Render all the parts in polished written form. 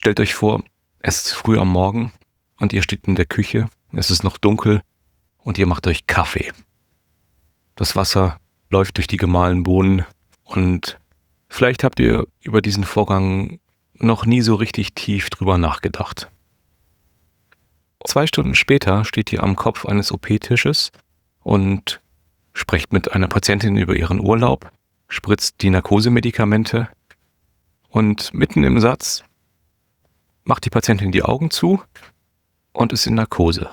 Stellt euch vor, es ist früh am Morgen und ihr steht in der Küche, es ist noch dunkel und ihr macht euch Kaffee. Das Wasser läuft durch die gemahlenen Bohnen und vielleicht habt ihr über diesen Vorgang noch nie so richtig tief drüber nachgedacht. 2 Stunden später steht ihr am Kopf eines OP-Tisches und sprecht mit einer Patientin über ihren Urlaub, spritzt die Narkosemedikamente und mitten im Satz macht die Patientin die Augen zu und ist in Narkose.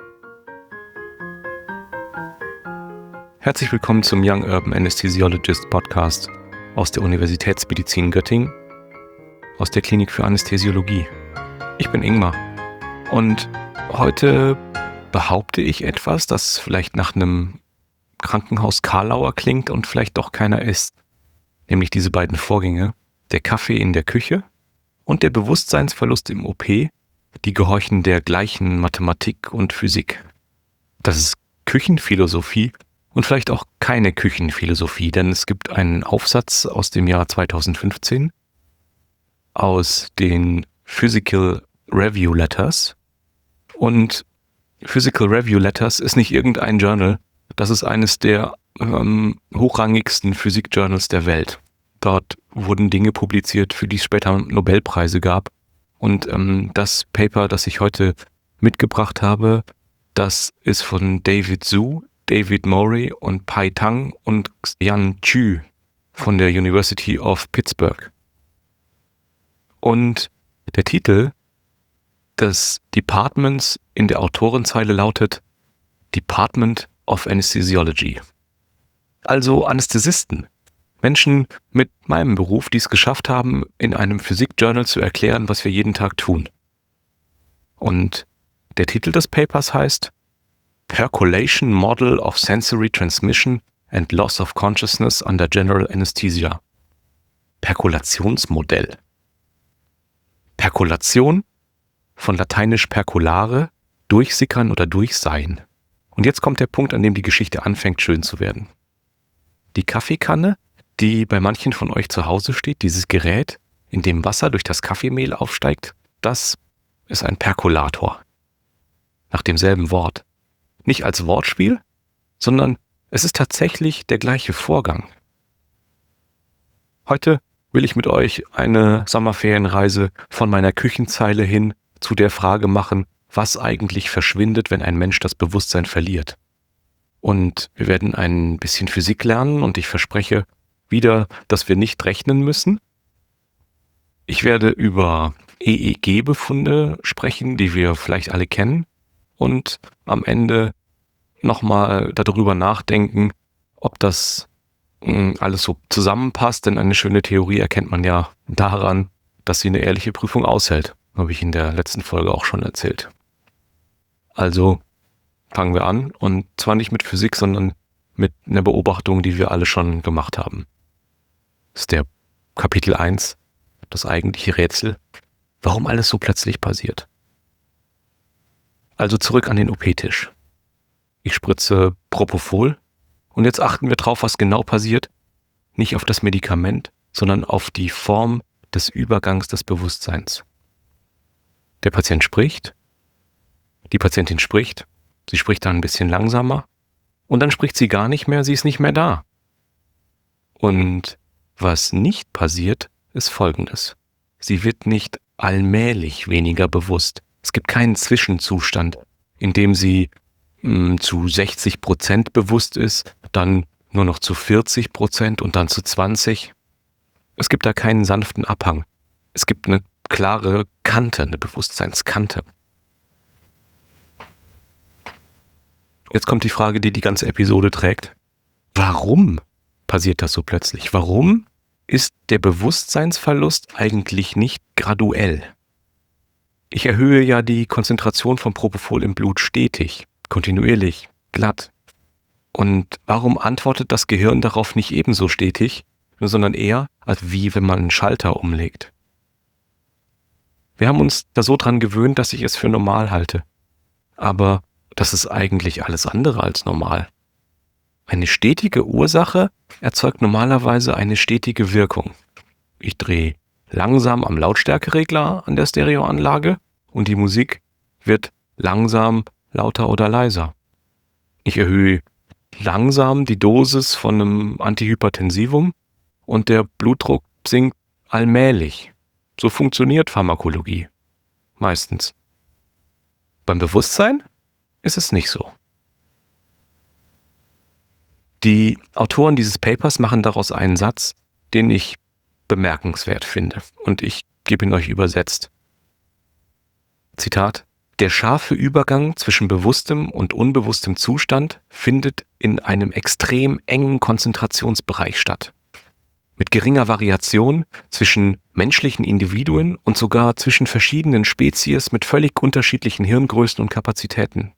Herzlich willkommen zum Young Urban Anesthesiologist Podcast aus der Universitätsmedizin Göttingen, aus der Klinik für Anästhesiologie. Ich bin Ingmar und heute behaupte ich etwas, das vielleicht nach einem Krankenhaus-Karlauer klingt und vielleicht doch keiner ist. Nämlich diese beiden Vorgänge, der Kaffee in der Küche und der Bewusstseinsverlust im OP, die gehorchen der gleichen Mathematik und Physik. Das ist Küchenphilosophie und vielleicht auch keine Küchenphilosophie, denn es gibt einen Aufsatz aus dem Jahr 2015 aus den Physical Review Letters. Und Physical Review Letters ist nicht irgendein Journal, das ist eines der hochrangigsten Physik-Journals der Welt. Dort wurden Dinge publiziert, für die es später Nobelpreise gab. Und das Paper, das ich heute mitgebracht habe, das ist von David Zhu, David Morey und Pai Tang und Yan Chu von der University of Pittsburgh. Und der Titel des Departments in der Autorenzeile lautet Department of Anesthesiology. Also Anästhesisten. Menschen mit meinem Beruf, die es geschafft haben, in einem Physik-Journal zu erklären, was wir jeden Tag tun. Und der Titel des Papers heißt Percolation Model of Sensory Transmission and Loss of Consciousness under General Anesthesia. Perkulationsmodell. Perkulation, von lateinisch perculare, durchsickern oder durchseien. Und jetzt kommt der Punkt, an dem die Geschichte anfängt, schön zu werden. Die Kaffeekanne, die bei manchen von euch zu Hause steht, dieses Gerät, in dem Wasser durch das Kaffeemehl aufsteigt, das ist ein Perkulator. Nach demselben Wort. Nicht als Wortspiel, sondern es ist tatsächlich der gleiche Vorgang. Heute will ich mit euch eine Sommerferienreise von meiner Küchenzeile hin zu der Frage machen, was eigentlich verschwindet, wenn ein Mensch das Bewusstsein verliert. Und wir werden ein bisschen Physik lernen und ich verspreche wieder, dass wir nicht rechnen müssen. Ich werde über EEG-Befunde sprechen, die wir vielleicht alle kennen und am Ende nochmal darüber nachdenken, ob das alles so zusammenpasst, denn eine schöne Theorie erkennt man ja daran, dass sie eine ehrliche Prüfung aushält. Habe ich in der letzten Folge auch schon erzählt. Also fangen wir an und zwar nicht mit Physik, sondern mit einer Beobachtung, die wir alle schon gemacht haben. Das ist der Kapitel 1, das eigentliche Rätsel, warum alles so plötzlich passiert. Also zurück an den OP-Tisch. Ich spritze Propofol und jetzt achten wir drauf, was genau passiert. Nicht auf das Medikament, sondern auf die Form des Übergangs des Bewusstseins. Der Patient spricht, die Patientin spricht, sie spricht dann ein bisschen langsamer und dann spricht sie gar nicht mehr, sie ist nicht mehr da. Und was nicht passiert, ist Folgendes. Sie wird nicht allmählich weniger bewusst. Es gibt keinen Zwischenzustand, in dem sie zu 60% bewusst ist, dann nur noch zu 40% und dann zu 20%. Es gibt da keinen sanften Abhang. Es gibt eine klare Kante, eine Bewusstseinskante. Jetzt kommt die Frage, die die ganze Episode trägt. Warum passiert das so plötzlich? Warum ist der Bewusstseinsverlust eigentlich nicht graduell? Ich erhöhe ja die Konzentration von Propofol im Blut stetig, kontinuierlich, glatt. Und warum antwortet das Gehirn darauf nicht ebenso stetig, sondern eher, als wie wenn man einen Schalter umlegt? Wir haben uns da so dran gewöhnt, dass ich es für normal halte. Aber das ist eigentlich alles andere als normal. Eine stetige Ursache erzeugt normalerweise eine stetige Wirkung. Ich drehe langsam am Lautstärkeregler an der Stereoanlage und die Musik wird langsam lauter oder leiser. Ich erhöhe langsam die Dosis von einem Antihypertensivum und der Blutdruck sinkt allmählich. So funktioniert Pharmakologie. Meistens. Beim Bewusstsein ist es nicht so. Die Autoren dieses Papers machen daraus einen Satz, den ich bemerkenswert finde. Und ich gebe ihn euch übersetzt. Zitat: Der scharfe Übergang zwischen bewusstem und unbewusstem Zustand findet in einem extrem engen Konzentrationsbereich statt. Mit geringer Variation zwischen menschlichen Individuen und sogar zwischen verschiedenen Spezies mit völlig unterschiedlichen Hirngrößen und Kapazitäten.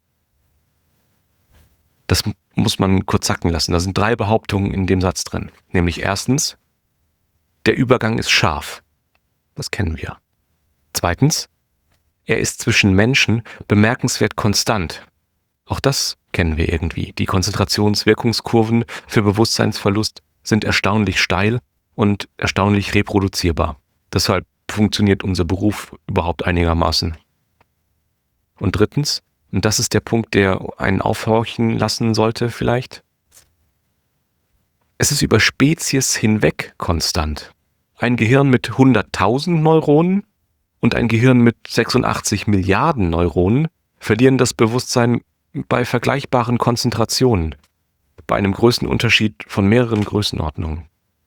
Das muss man kurz sacken lassen. Da sind 3 Behauptungen in dem Satz drin. Nämlich erstens, der Übergang ist scharf. Das kennen wir. Zweitens, er ist zwischen Menschen bemerkenswert konstant. Auch das kennen wir irgendwie. Die Konzentrationswirkungskurven für Bewusstseinsverlust sind erstaunlich steil und erstaunlich reproduzierbar. Deshalb funktioniert unser Beruf überhaupt einigermaßen. Und drittens, und das ist der Punkt, der einen aufhorchen lassen sollte vielleicht, es ist über Spezies hinweg konstant. Ein Gehirn mit 100.000 Neuronen und ein Gehirn mit 86 Milliarden Neuronen verlieren das Bewusstsein bei vergleichbaren Konzentrationen, bei einem Größenunterschied von mehreren Größenordnungen.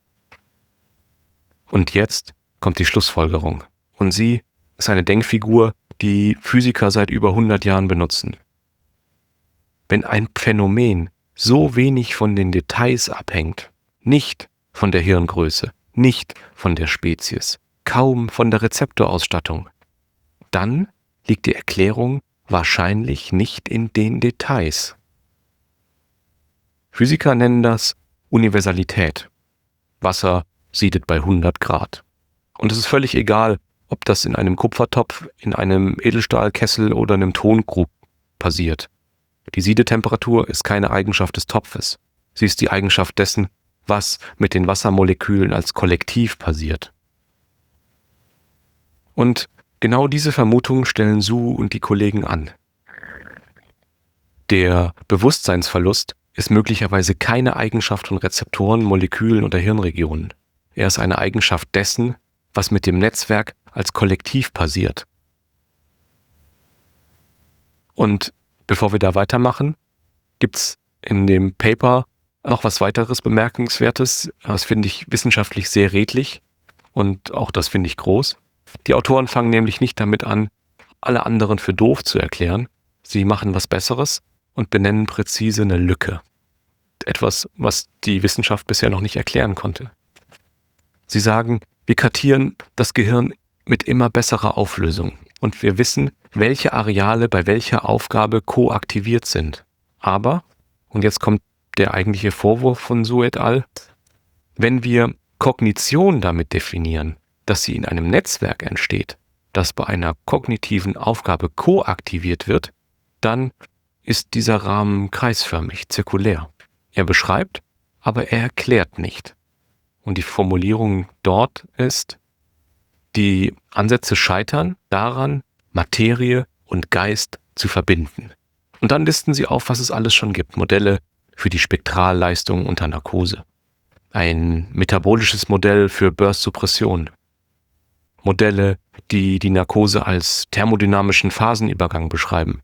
Und jetzt kommt die Schlussfolgerung. Und sie ist eine Denkfigur, die Physiker seit über 100 Jahren benutzen. Wenn ein Phänomen so wenig von den Details abhängt, nicht von der Hirngröße, nicht von der Spezies, kaum von der Rezeptorausstattung, dann liegt die Erklärung wahrscheinlich nicht in den Details. Physiker nennen das Universalität. Wasser siedet bei 100 Grad. Und es ist völlig egal, ob das in einem Kupfertopf, in einem Edelstahlkessel oder einem Tonkrug passiert. Die Siedetemperatur ist keine Eigenschaft des Topfes. Sie ist die Eigenschaft dessen, was mit den Wassermolekülen als Kollektiv passiert. Und genau diese Vermutung stellen Su und die Kollegen an. Der Bewusstseinsverlust ist möglicherweise keine Eigenschaft von Rezeptoren, Molekülen oder Hirnregionen. Er ist eine Eigenschaft dessen, was mit dem Netzwerk als Kollektiv passiert. Und bevor wir da weitermachen, gibt es in dem Paper noch was weiteres Bemerkenswertes. Das finde ich wissenschaftlich sehr redlich und auch das finde ich groß. Die Autoren fangen nämlich nicht damit an, alle anderen für doof zu erklären. Sie machen was Besseres und benennen präzise eine Lücke. Etwas, was die Wissenschaft bisher noch nicht erklären konnte. Sie sagen, wir kartieren das Gehirn mit immer besserer Auflösung und wir wissen, welche Areale bei welcher Aufgabe koaktiviert sind. Aber, und jetzt kommt der eigentliche Vorwurf von Su et al., wenn wir Kognition damit definieren, dass sie in einem Netzwerk entsteht, das bei einer kognitiven Aufgabe koaktiviert wird, dann ist dieser Rahmen kreisförmig, zirkulär. Er beschreibt, aber er erklärt nicht. Und die Formulierung dort ist, die Ansätze scheitern daran, Materie und Geist zu verbinden. Und dann listen sie auf, was es alles schon gibt. Modelle für die Spektralleistung unter Narkose. Ein metabolisches Modell für Burst-Suppression. Modelle, die die Narkose als thermodynamischen Phasenübergang beschreiben.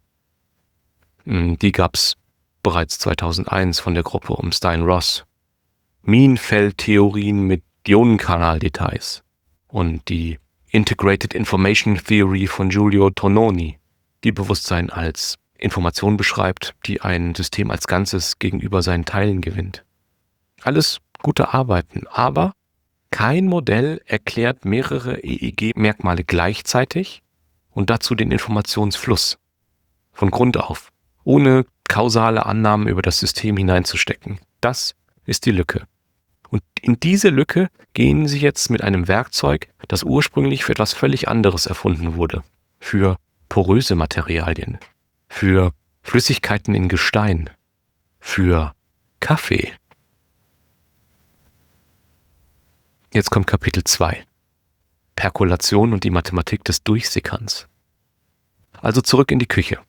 Die gab es bereits 2001 von der Gruppe um Stein-Ross. Minenfeldtheorien mit Ionenkanaldetails und die Integrated Information Theory von Giulio Tononi, die Bewusstsein als Information beschreibt, die ein System als Ganzes gegenüber seinen Teilen gewinnt. Alles gute Arbeiten, aber kein Modell erklärt mehrere EEG-Merkmale gleichzeitig und dazu den Informationsfluss von Grund auf, ohne kausale Annahmen über das System hineinzustecken. Das ist die Lücke. Und in diese Lücke gehen sie jetzt mit einem Werkzeug, das ursprünglich für etwas völlig anderes erfunden wurde. Für poröse Materialien, für Flüssigkeiten in Gestein, für Kaffee. Jetzt kommt Kapitel 2. Perkolation und die Mathematik des Durchsickerns. Also zurück in die Küche.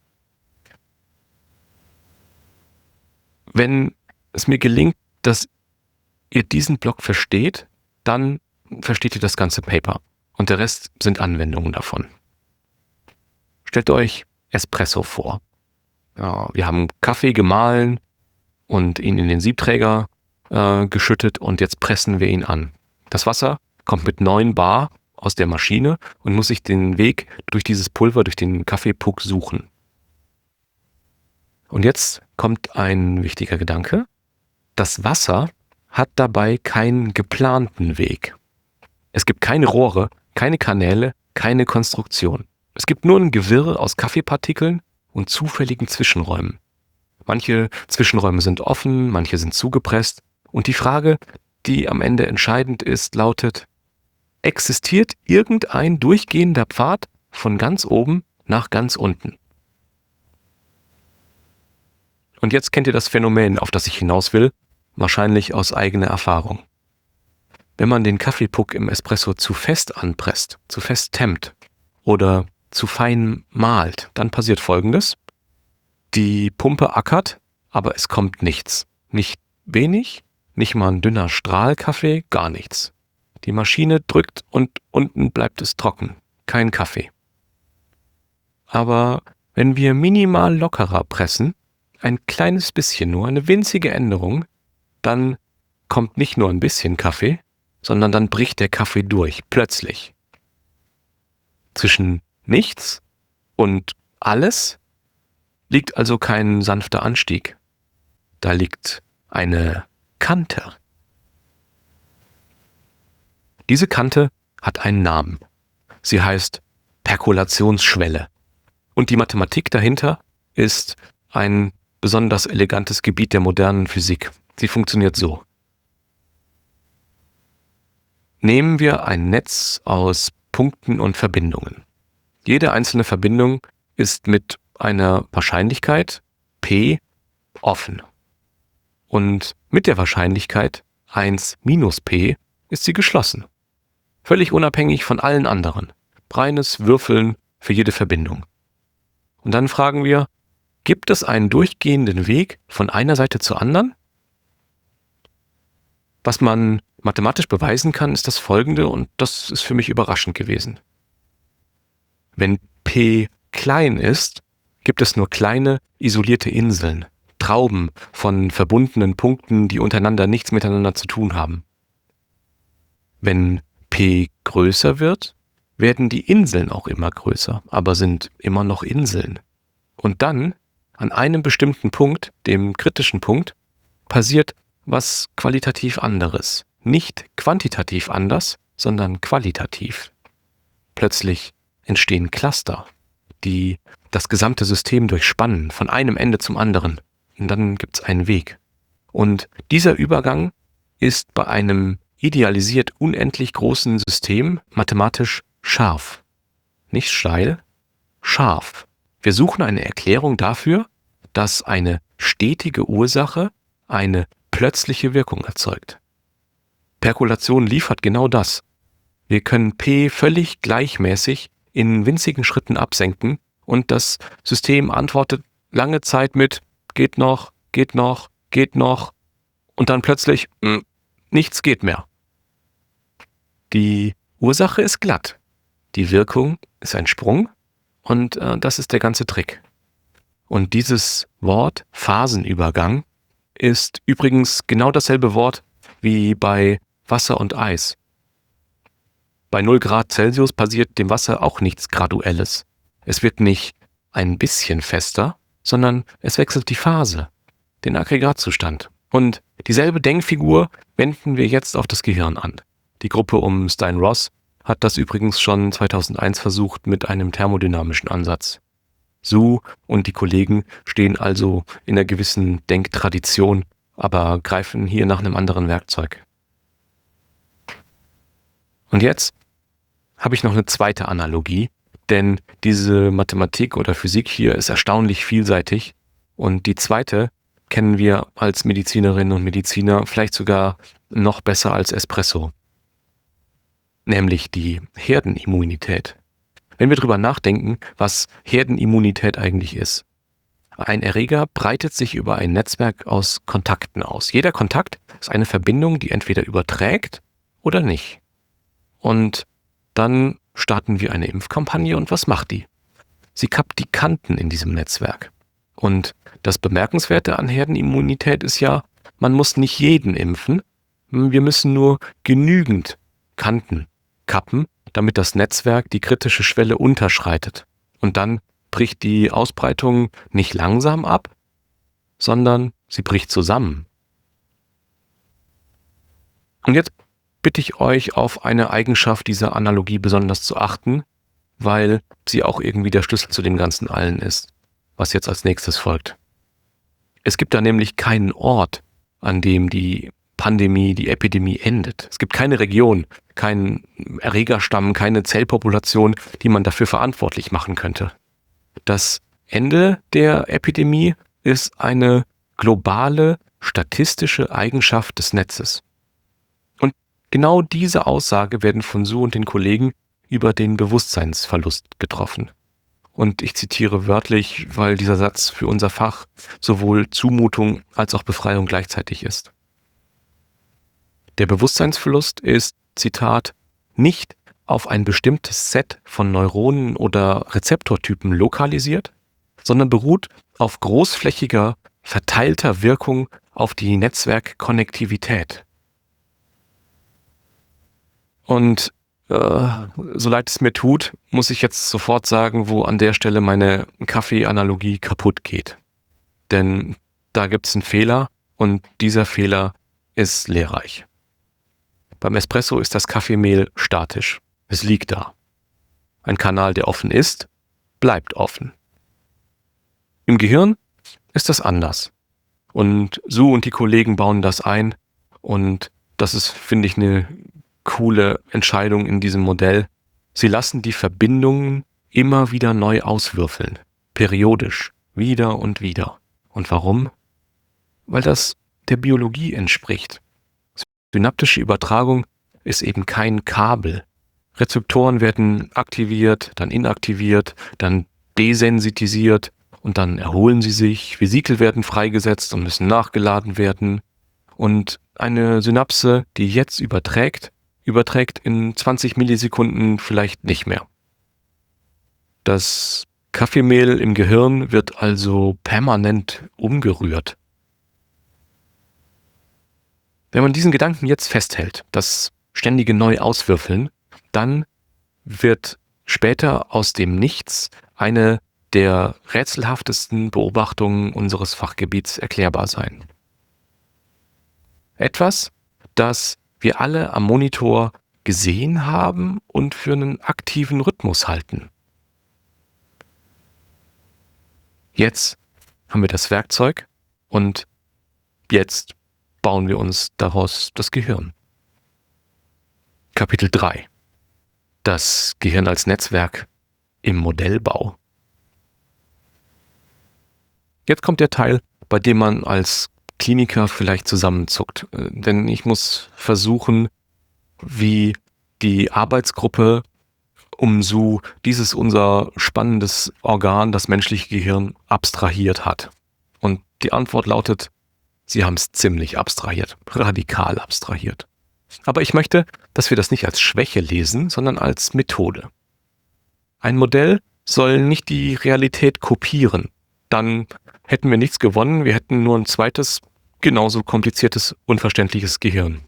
Wenn es mir gelingt, dass ihr diesen Block versteht, dann versteht ihr das ganze Paper. Und der Rest sind Anwendungen davon. Stellt euch Espresso vor. Ja, wir haben Kaffee gemahlen und ihn in den Siebträger geschüttet und jetzt pressen wir ihn an. Das Wasser kommt mit 9 Bar aus der Maschine und muss sich den Weg durch dieses Pulver, durch den Kaffeepuck suchen. Und jetzt kommt ein wichtiger Gedanke. Das Wasser hat dabei keinen geplanten Weg. Es gibt keine Rohre, keine Kanäle, keine Konstruktion. Es gibt nur ein Gewirr aus Kaffeepartikeln und zufälligen Zwischenräumen. Manche Zwischenräume sind offen, manche sind zugepresst. Und die Frage, die am Ende entscheidend ist, lautet: Existiert irgendein durchgehender Pfad von ganz oben nach ganz unten? Und jetzt kennt ihr das Phänomen, auf das ich hinaus will, wahrscheinlich aus eigener Erfahrung. Wenn man den Kaffeepuck im Espresso zu fest anpresst, zu fest temmt oder zu fein mahlt, dann passiert Folgendes. Die Pumpe ackert, aber es kommt nichts. Nicht wenig, nicht mal ein dünner Strahl Kaffee, gar nichts. Die Maschine drückt und unten bleibt es trocken. Kein Kaffee. Aber wenn wir minimal lockerer pressen, ein kleines bisschen nur, eine winzige Änderung, dann kommt nicht nur ein bisschen Kaffee, sondern dann bricht der Kaffee durch, plötzlich. Zwischen nichts und alles liegt also kein sanfter Anstieg. Da liegt eine Kante. Diese Kante hat einen Namen. Sie heißt Perkolationsschwelle. Und die Mathematik dahinter ist ein besonders elegantes Gebiet der modernen Physik. Sie funktioniert so. Nehmen wir ein Netz aus Punkten und Verbindungen. Jede einzelne Verbindung ist mit einer Wahrscheinlichkeit P offen. Und mit der Wahrscheinlichkeit 1 minus P ist sie geschlossen. Völlig unabhängig von allen anderen. Reines Würfeln für jede Verbindung. Und dann fragen wir, gibt es einen durchgehenden Weg von einer Seite zur anderen? Was man mathematisch beweisen kann, ist das Folgende, und das ist für mich überraschend gewesen. Wenn P klein ist, gibt es nur kleine, isolierte Inseln, Trauben von verbundenen Punkten, die untereinander nichts miteinander zu tun haben. Wenn P größer wird, werden die Inseln auch immer größer, aber sind immer noch Inseln. Und dann, an einem bestimmten Punkt, dem kritischen Punkt, passiert was qualitativ anderes. Nicht quantitativ anders, sondern qualitativ. Plötzlich entstehen Cluster, die das gesamte System durchspannen, von einem Ende zum anderen. Und dann gibt es einen Weg. Und dieser Übergang ist bei einem idealisiert unendlich großen System mathematisch scharf. Nicht steil, scharf. Wir suchen eine Erklärung dafür, dass eine stetige Ursache eine plötzliche Wirkung erzeugt. Perkolation liefert genau das. Wir können P völlig gleichmäßig in winzigen Schritten absenken und das System antwortet lange Zeit mit geht noch, geht noch, geht noch und dann plötzlich nichts geht mehr. Die Ursache ist glatt. Die Wirkung ist ein Sprung und das ist der ganze Trick. Und dieses Wort Phasenübergang ist übrigens genau dasselbe Wort wie bei Wasser und Eis. Bei 0 Grad Celsius passiert dem Wasser auch nichts Graduelles. Es wird nicht ein bisschen fester, sondern es wechselt die Phase, den Aggregatzustand. Und dieselbe Denkfigur wenden wir jetzt auf das Gehirn an. Die Gruppe um Stein-Ross hat das übrigens schon 2001 versucht mit einem thermodynamischen Ansatz. Su und die Kollegen stehen also in einer gewissen Denktradition, aber greifen hier nach einem anderen Werkzeug. Und jetzt habe ich noch eine zweite Analogie, denn diese Mathematik oder Physik hier ist erstaunlich vielseitig und die zweite kennen wir als Medizinerinnen und Mediziner vielleicht sogar noch besser als Espresso. nämlich die Herdenimmunität. Wenn wir drüber nachdenken, was Herdenimmunität eigentlich ist. Ein Erreger breitet sich über ein Netzwerk aus Kontakten aus. Jeder Kontakt ist eine Verbindung, die entweder überträgt oder nicht. Und dann starten wir eine Impfkampagne und was macht die? Sie kappt die Kanten in diesem Netzwerk. Und das Bemerkenswerte an Herdenimmunität ist ja, man muss nicht jeden impfen, wir müssen nur genügend Kanten kappen, damit das Netzwerk die kritische Schwelle unterschreitet. Und dann bricht die Ausbreitung nicht langsam ab, sondern sie bricht zusammen. Und jetzt bitte ich euch, auf eine Eigenschaft dieser Analogie besonders zu achten, weil sie auch irgendwie der Schlüssel zu dem Ganzen allen ist, was jetzt als nächstes folgt. Es gibt da nämlich keinen Ort, an dem die Pandemie, die Epidemie endet. Es gibt keine Region, keinen Erregerstamm, keine Zellpopulation, die man dafür verantwortlich machen könnte. Das Ende der Epidemie ist eine globale statistische Eigenschaft des Netzes. Und genau diese Aussage werden von Su und den Kollegen über den Bewusstseinsverlust getroffen. Und ich zitiere wörtlich, weil dieser Satz für unser Fach sowohl Zumutung als auch Befreiung gleichzeitig ist. Der Bewusstseinsverlust ist, Zitat, nicht auf ein bestimmtes Set von Neuronen oder Rezeptortypen lokalisiert, sondern beruht auf großflächiger, verteilter Wirkung auf die Netzwerkkonnektivität. Und so leid es mir tut, muss ich jetzt sofort sagen, wo an der Stelle meine Kaffee-Analogie kaputt geht. Denn da gibt es einen Fehler und dieser Fehler ist lehrreich. Beim Espresso ist das Kaffeemehl statisch. Es liegt da. Ein Kanal, der offen ist, bleibt offen. Im Gehirn ist das anders. Und Su und die Kollegen bauen das ein. Und das ist, finde ich, eine coole Entscheidung in diesem Modell. Sie lassen die Verbindungen immer wieder neu auswürfeln. Periodisch. Wieder und wieder. Und warum? Weil das der Biologie entspricht. Synaptische Übertragung ist eben kein Kabel. Rezeptoren werden aktiviert, dann inaktiviert, dann desensitisiert und dann erholen sie sich. Vesikel werden freigesetzt und müssen nachgeladen werden. Und eine Synapse, die jetzt überträgt in 20 Millisekunden vielleicht nicht mehr. Das Kaffeemehl im Gehirn wird also permanent umgerührt. Wenn man diesen Gedanken jetzt festhält, das ständige Neu-Auswürfeln, dann wird später aus dem Nichts eine der rätselhaftesten Beobachtungen unseres Fachgebiets erklärbar sein. Etwas, das wir alle am Monitor gesehen haben und für einen aktiven Rhythmus halten. Jetzt haben wir das Werkzeug und jetzt bauen wir uns daraus das Gehirn. Kapitel 3. Das Gehirn als Netzwerk im Modellbau. Jetzt kommt der Teil, bei dem man als Kliniker vielleicht zusammenzuckt, denn ich muss versuchen, wie die Arbeitsgruppe um Su dieses unser spannendes Organ, das menschliche Gehirn, abstrahiert hat. Und die Antwort lautet, sie haben es ziemlich abstrahiert, radikal abstrahiert. Aber ich möchte, dass wir das nicht als Schwäche lesen, sondern als Methode. Ein Modell soll nicht die Realität kopieren. Dann hätten wir nichts gewonnen, wir hätten nur ein zweites, genauso kompliziertes, unverständliches Gehirn.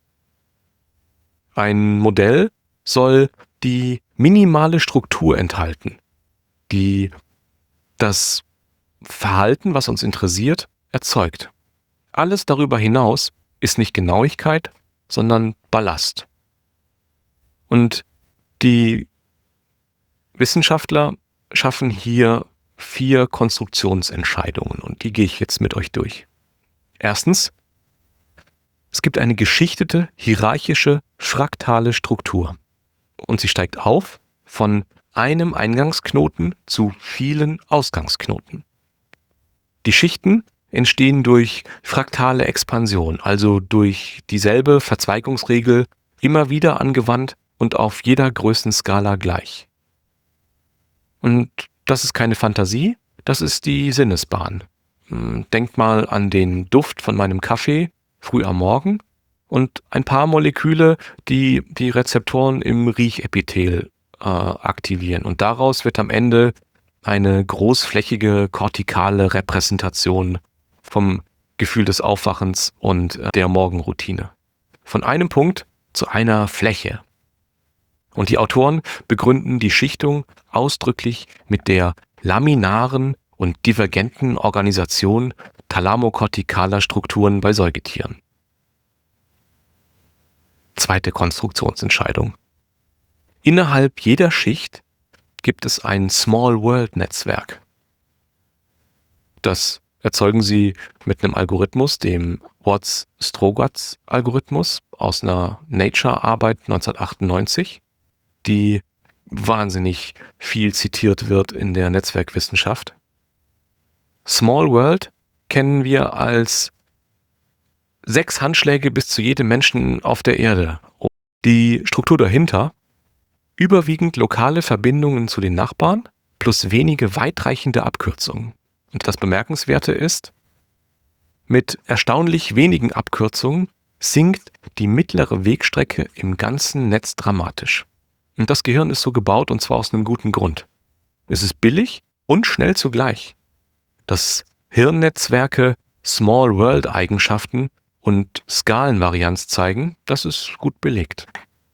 Ein Modell soll die minimale Struktur enthalten, die das Verhalten, was uns interessiert, erzeugt. Alles darüber hinaus ist nicht Genauigkeit, sondern Ballast. Und die Wissenschaftler schaffen hier 4 Konstruktionsentscheidungen und die gehe ich jetzt mit euch durch. Erstens, es gibt eine geschichtete, hierarchische, fraktale Struktur und sie steigt auf von einem Eingangsknoten zu vielen Ausgangsknoten. Die Schichten entstehen durch fraktale Expansion, also durch dieselbe Verzweigungsregel immer wieder angewandt und auf jeder Größenskala gleich. Und das ist keine Fantasie, das ist die Sinnesbahn. Denkt mal an den Duft von meinem Kaffee früh am Morgen und ein paar Moleküle, die die Rezeptoren im Riechepithel aktivieren. Und daraus wird am Ende eine großflächige kortikale Repräsentation vom Gefühl des Aufwachens und der Morgenroutine. Von einem Punkt zu einer Fläche. Und die Autoren begründen die Schichtung ausdrücklich mit der laminaren und divergenten Organisation thalamokortikaler Strukturen bei Säugetieren. Zweite Konstruktionsentscheidung. Innerhalb jeder Schicht gibt es ein Small-World-Netzwerk. Das erzeugen sie mit einem Algorithmus, dem Watts-Strogatz-Algorithmus aus einer Nature-Arbeit 1998, die wahnsinnig viel zitiert wird in der Netzwerkwissenschaft. Small World kennen wir als 6 Handschläge bis zu jedem Menschen auf der Erde. Die Struktur dahinter: überwiegend lokale Verbindungen zu den Nachbarn plus wenige weitreichende Abkürzungen. Und das Bemerkenswerte ist, mit erstaunlich wenigen Abkürzungen sinkt die mittlere Wegstrecke im ganzen Netz dramatisch. Und das Gehirn ist so gebaut, und zwar aus einem guten Grund. Es ist billig und schnell zugleich. Dass Hirnnetzwerke Small-World-Eigenschaften und Skalenvarianz zeigen, das ist gut belegt.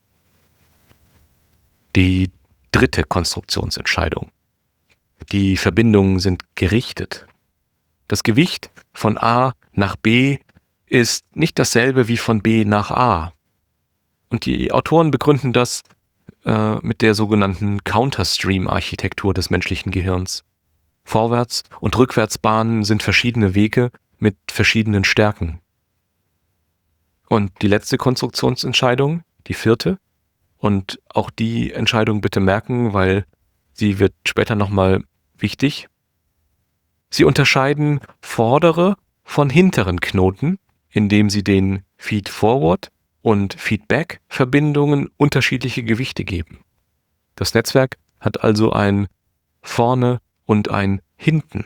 Die dritte Konstruktionsentscheidung. Die Verbindungen sind gerichtet. Das Gewicht von A nach B ist nicht dasselbe wie von B nach A. Und die Autoren begründen das mit der sogenannten Counterstream-Architektur des menschlichen Gehirns. Vorwärts- und Rückwärtsbahnen sind verschiedene Wege mit verschiedenen Stärken. Und die letzte Konstruktionsentscheidung, die vierte, und auch die Entscheidung bitte merken, weil sie wird später nochmal wichtig. Sie unterscheiden vordere von hinteren Knoten, indem sie den Feed-Forward- und Feedback-Verbindungen unterschiedliche Gewichte geben. Das Netzwerk hat also ein Vorne und ein Hinten.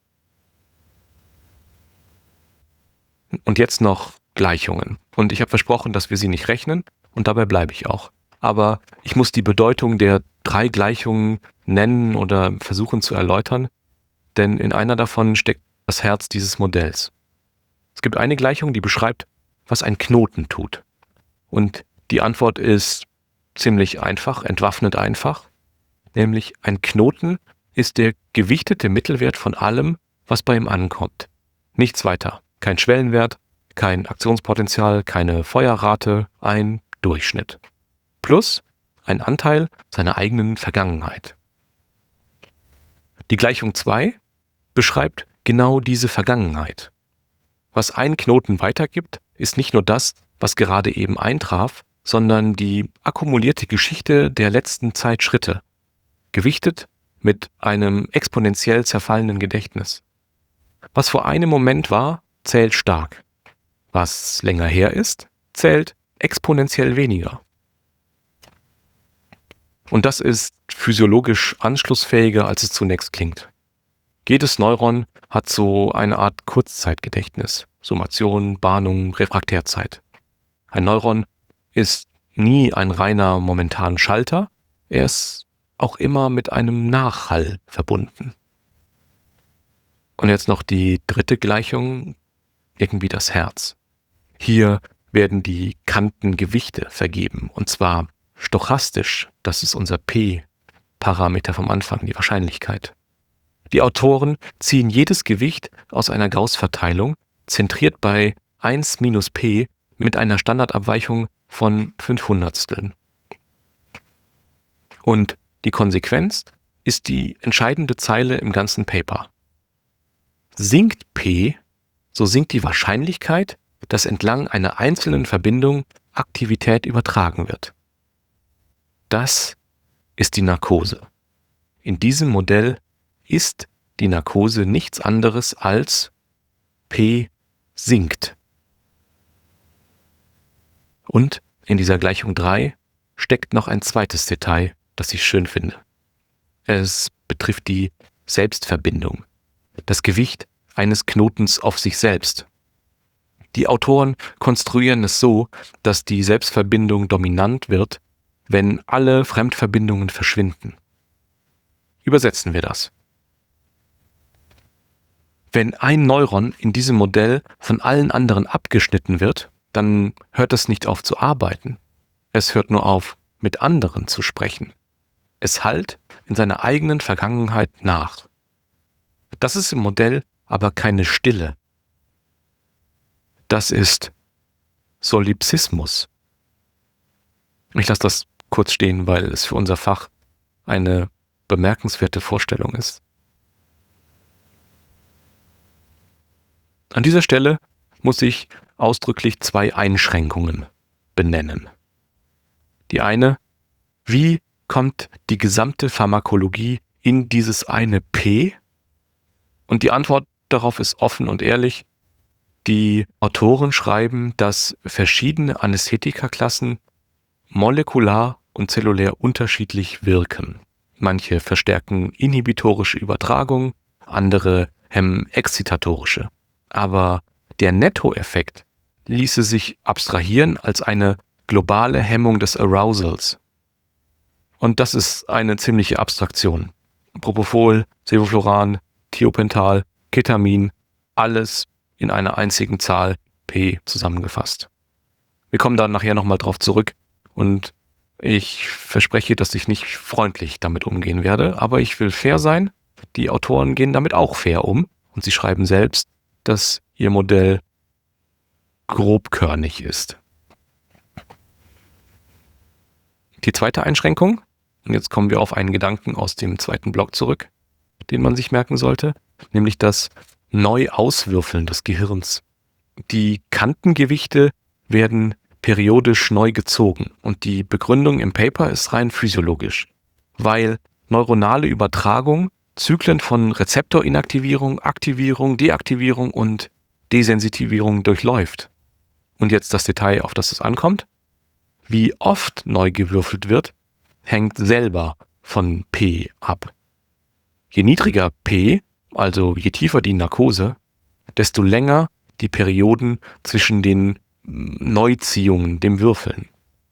Und jetzt noch Gleichungen. Und ich habe versprochen, dass wir sie nicht rechnen, und dabei bleibe ich auch. Aber ich muss die Bedeutung der 3 Gleichungen nennen oder versuchen zu erläutern, denn in einer davon steckt das Herz dieses Modells. Es gibt eine Gleichung, die beschreibt, was ein Knoten tut. Und die Antwort ist ziemlich einfach, entwaffnend einfach, nämlich ein Knoten ist der gewichtete Mittelwert von allem, was bei ihm ankommt. Nichts weiter. Kein Schwellenwert, kein Aktionspotenzial, keine Feuerrate, ein Durchschnitt. Plus ein Anteil seiner eigenen Vergangenheit. Die Gleichung 2 beschreibt genau diese Vergangenheit. Was ein Knoten weitergibt, ist nicht nur das, was gerade eben eintraf, sondern die akkumulierte Geschichte der letzten Zeitschritte, gewichtet mit einem exponentiell zerfallenden Gedächtnis. Was vor einem Moment war, zählt stark. Was länger her ist, zählt exponentiell weniger. Und das ist physiologisch anschlussfähiger, als es zunächst klingt. Jedes Neuron hat so eine Art Kurzzeitgedächtnis, Summation, Bahnung, Refraktärzeit. Ein Neuron ist nie ein reiner momentaner Schalter, er ist auch immer mit einem Nachhall verbunden. Und jetzt noch die dritte Gleichung, irgendwie das Herz. Hier werden die Kantengewichte vergeben, und zwar stochastisch, das ist unser P-Parameter vom Anfang, die Wahrscheinlichkeit. Die Autoren ziehen jedes Gewicht aus einer Gauß-Verteilung, zentriert bei 1 minus P mit einer Standardabweichung von 500stel. Und die Konsequenz ist die entscheidende Zeile im ganzen Paper. Sinkt P, so sinkt die Wahrscheinlichkeit, dass entlang einer einzelnen Verbindung Aktivität übertragen wird. Das ist die Narkose. In diesem Modell ist die Narkose nichts anderes als P sinkt. Und in dieser Gleichung 3 steckt noch ein zweites Detail, das ich schön finde. Es betrifft die Selbstverbindung, das Gewicht eines Knotens auf sich selbst. Die Autoren konstruieren es so, dass die Selbstverbindung dominant wird, wenn alle Fremdverbindungen verschwinden. Übersetzen wir das. Wenn ein Neuron in diesem Modell von allen anderen abgeschnitten wird, dann hört es nicht auf zu arbeiten. Es hört nur auf, mit anderen zu sprechen. Es hallt in seiner eigenen Vergangenheit nach. Das ist im Modell aber keine Stille. Das ist Solipsismus. Ich lasse das kurz stehen, weil es für unser Fach eine bemerkenswerte Vorstellung ist. An dieser Stelle muss ich ausdrücklich 2 Einschränkungen benennen. Die eine: Wie kommt die gesamte Pharmakologie in dieses eine P? Und die Antwort darauf ist offen und ehrlich. Die Autoren schreiben, dass verschiedene Anästhetikerklassen molekular und zellulär unterschiedlich wirken. Manche verstärken inhibitorische Übertragung, andere hemmen exzitatorische. Aber der Nettoeffekt ließe sich abstrahieren als eine globale Hemmung des Arousals. Und das ist eine ziemliche Abstraktion. Propofol, Sevofluran, Thiopental, Ketamin, alles in einer einzigen Zahl P zusammengefasst. Wir kommen da nachher nochmal drauf zurück und ich verspreche, dass ich nicht freundlich damit umgehen werde, aber ich will fair sein. Die Autoren gehen damit auch fair um und sie schreiben selbst, dass ihr Modell grobkörnig ist. Die zweite Einschränkung, und jetzt kommen wir auf einen Gedanken aus dem zweiten Block zurück, den man sich merken sollte, nämlich das Neuauswürfeln des Gehirns. Die Kantengewichte werden periodisch neu gezogen und die Begründung im Paper ist rein physiologisch, weil neuronale Übertragung Zyklen von Rezeptorinaktivierung, Aktivierung, Deaktivierung und Desensitivierung durchläuft. Und jetzt das Detail, auf das es ankommt. Wie oft neu gewürfelt wird, hängt selber von P ab. Je niedriger P, also je tiefer die Narkose, desto länger die Perioden zwischen den Neuziehungen, dem Würfeln.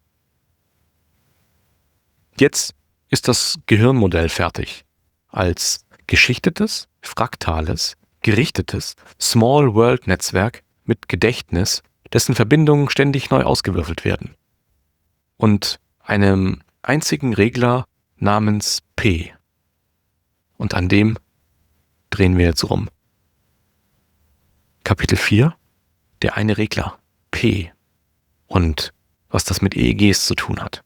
Jetzt ist das Gehirnmodell fertig. Als geschichtetes, fraktales, gerichtetes Small-World-Netzwerk mit Gedächtnis, dessen Verbindungen ständig neu ausgewürfelt werden. Und einem einzigen Regler namens P. Und an dem drehen wir jetzt rum. Kapitel 4, der eine Regler, P. Und was das mit EEGs zu tun hat.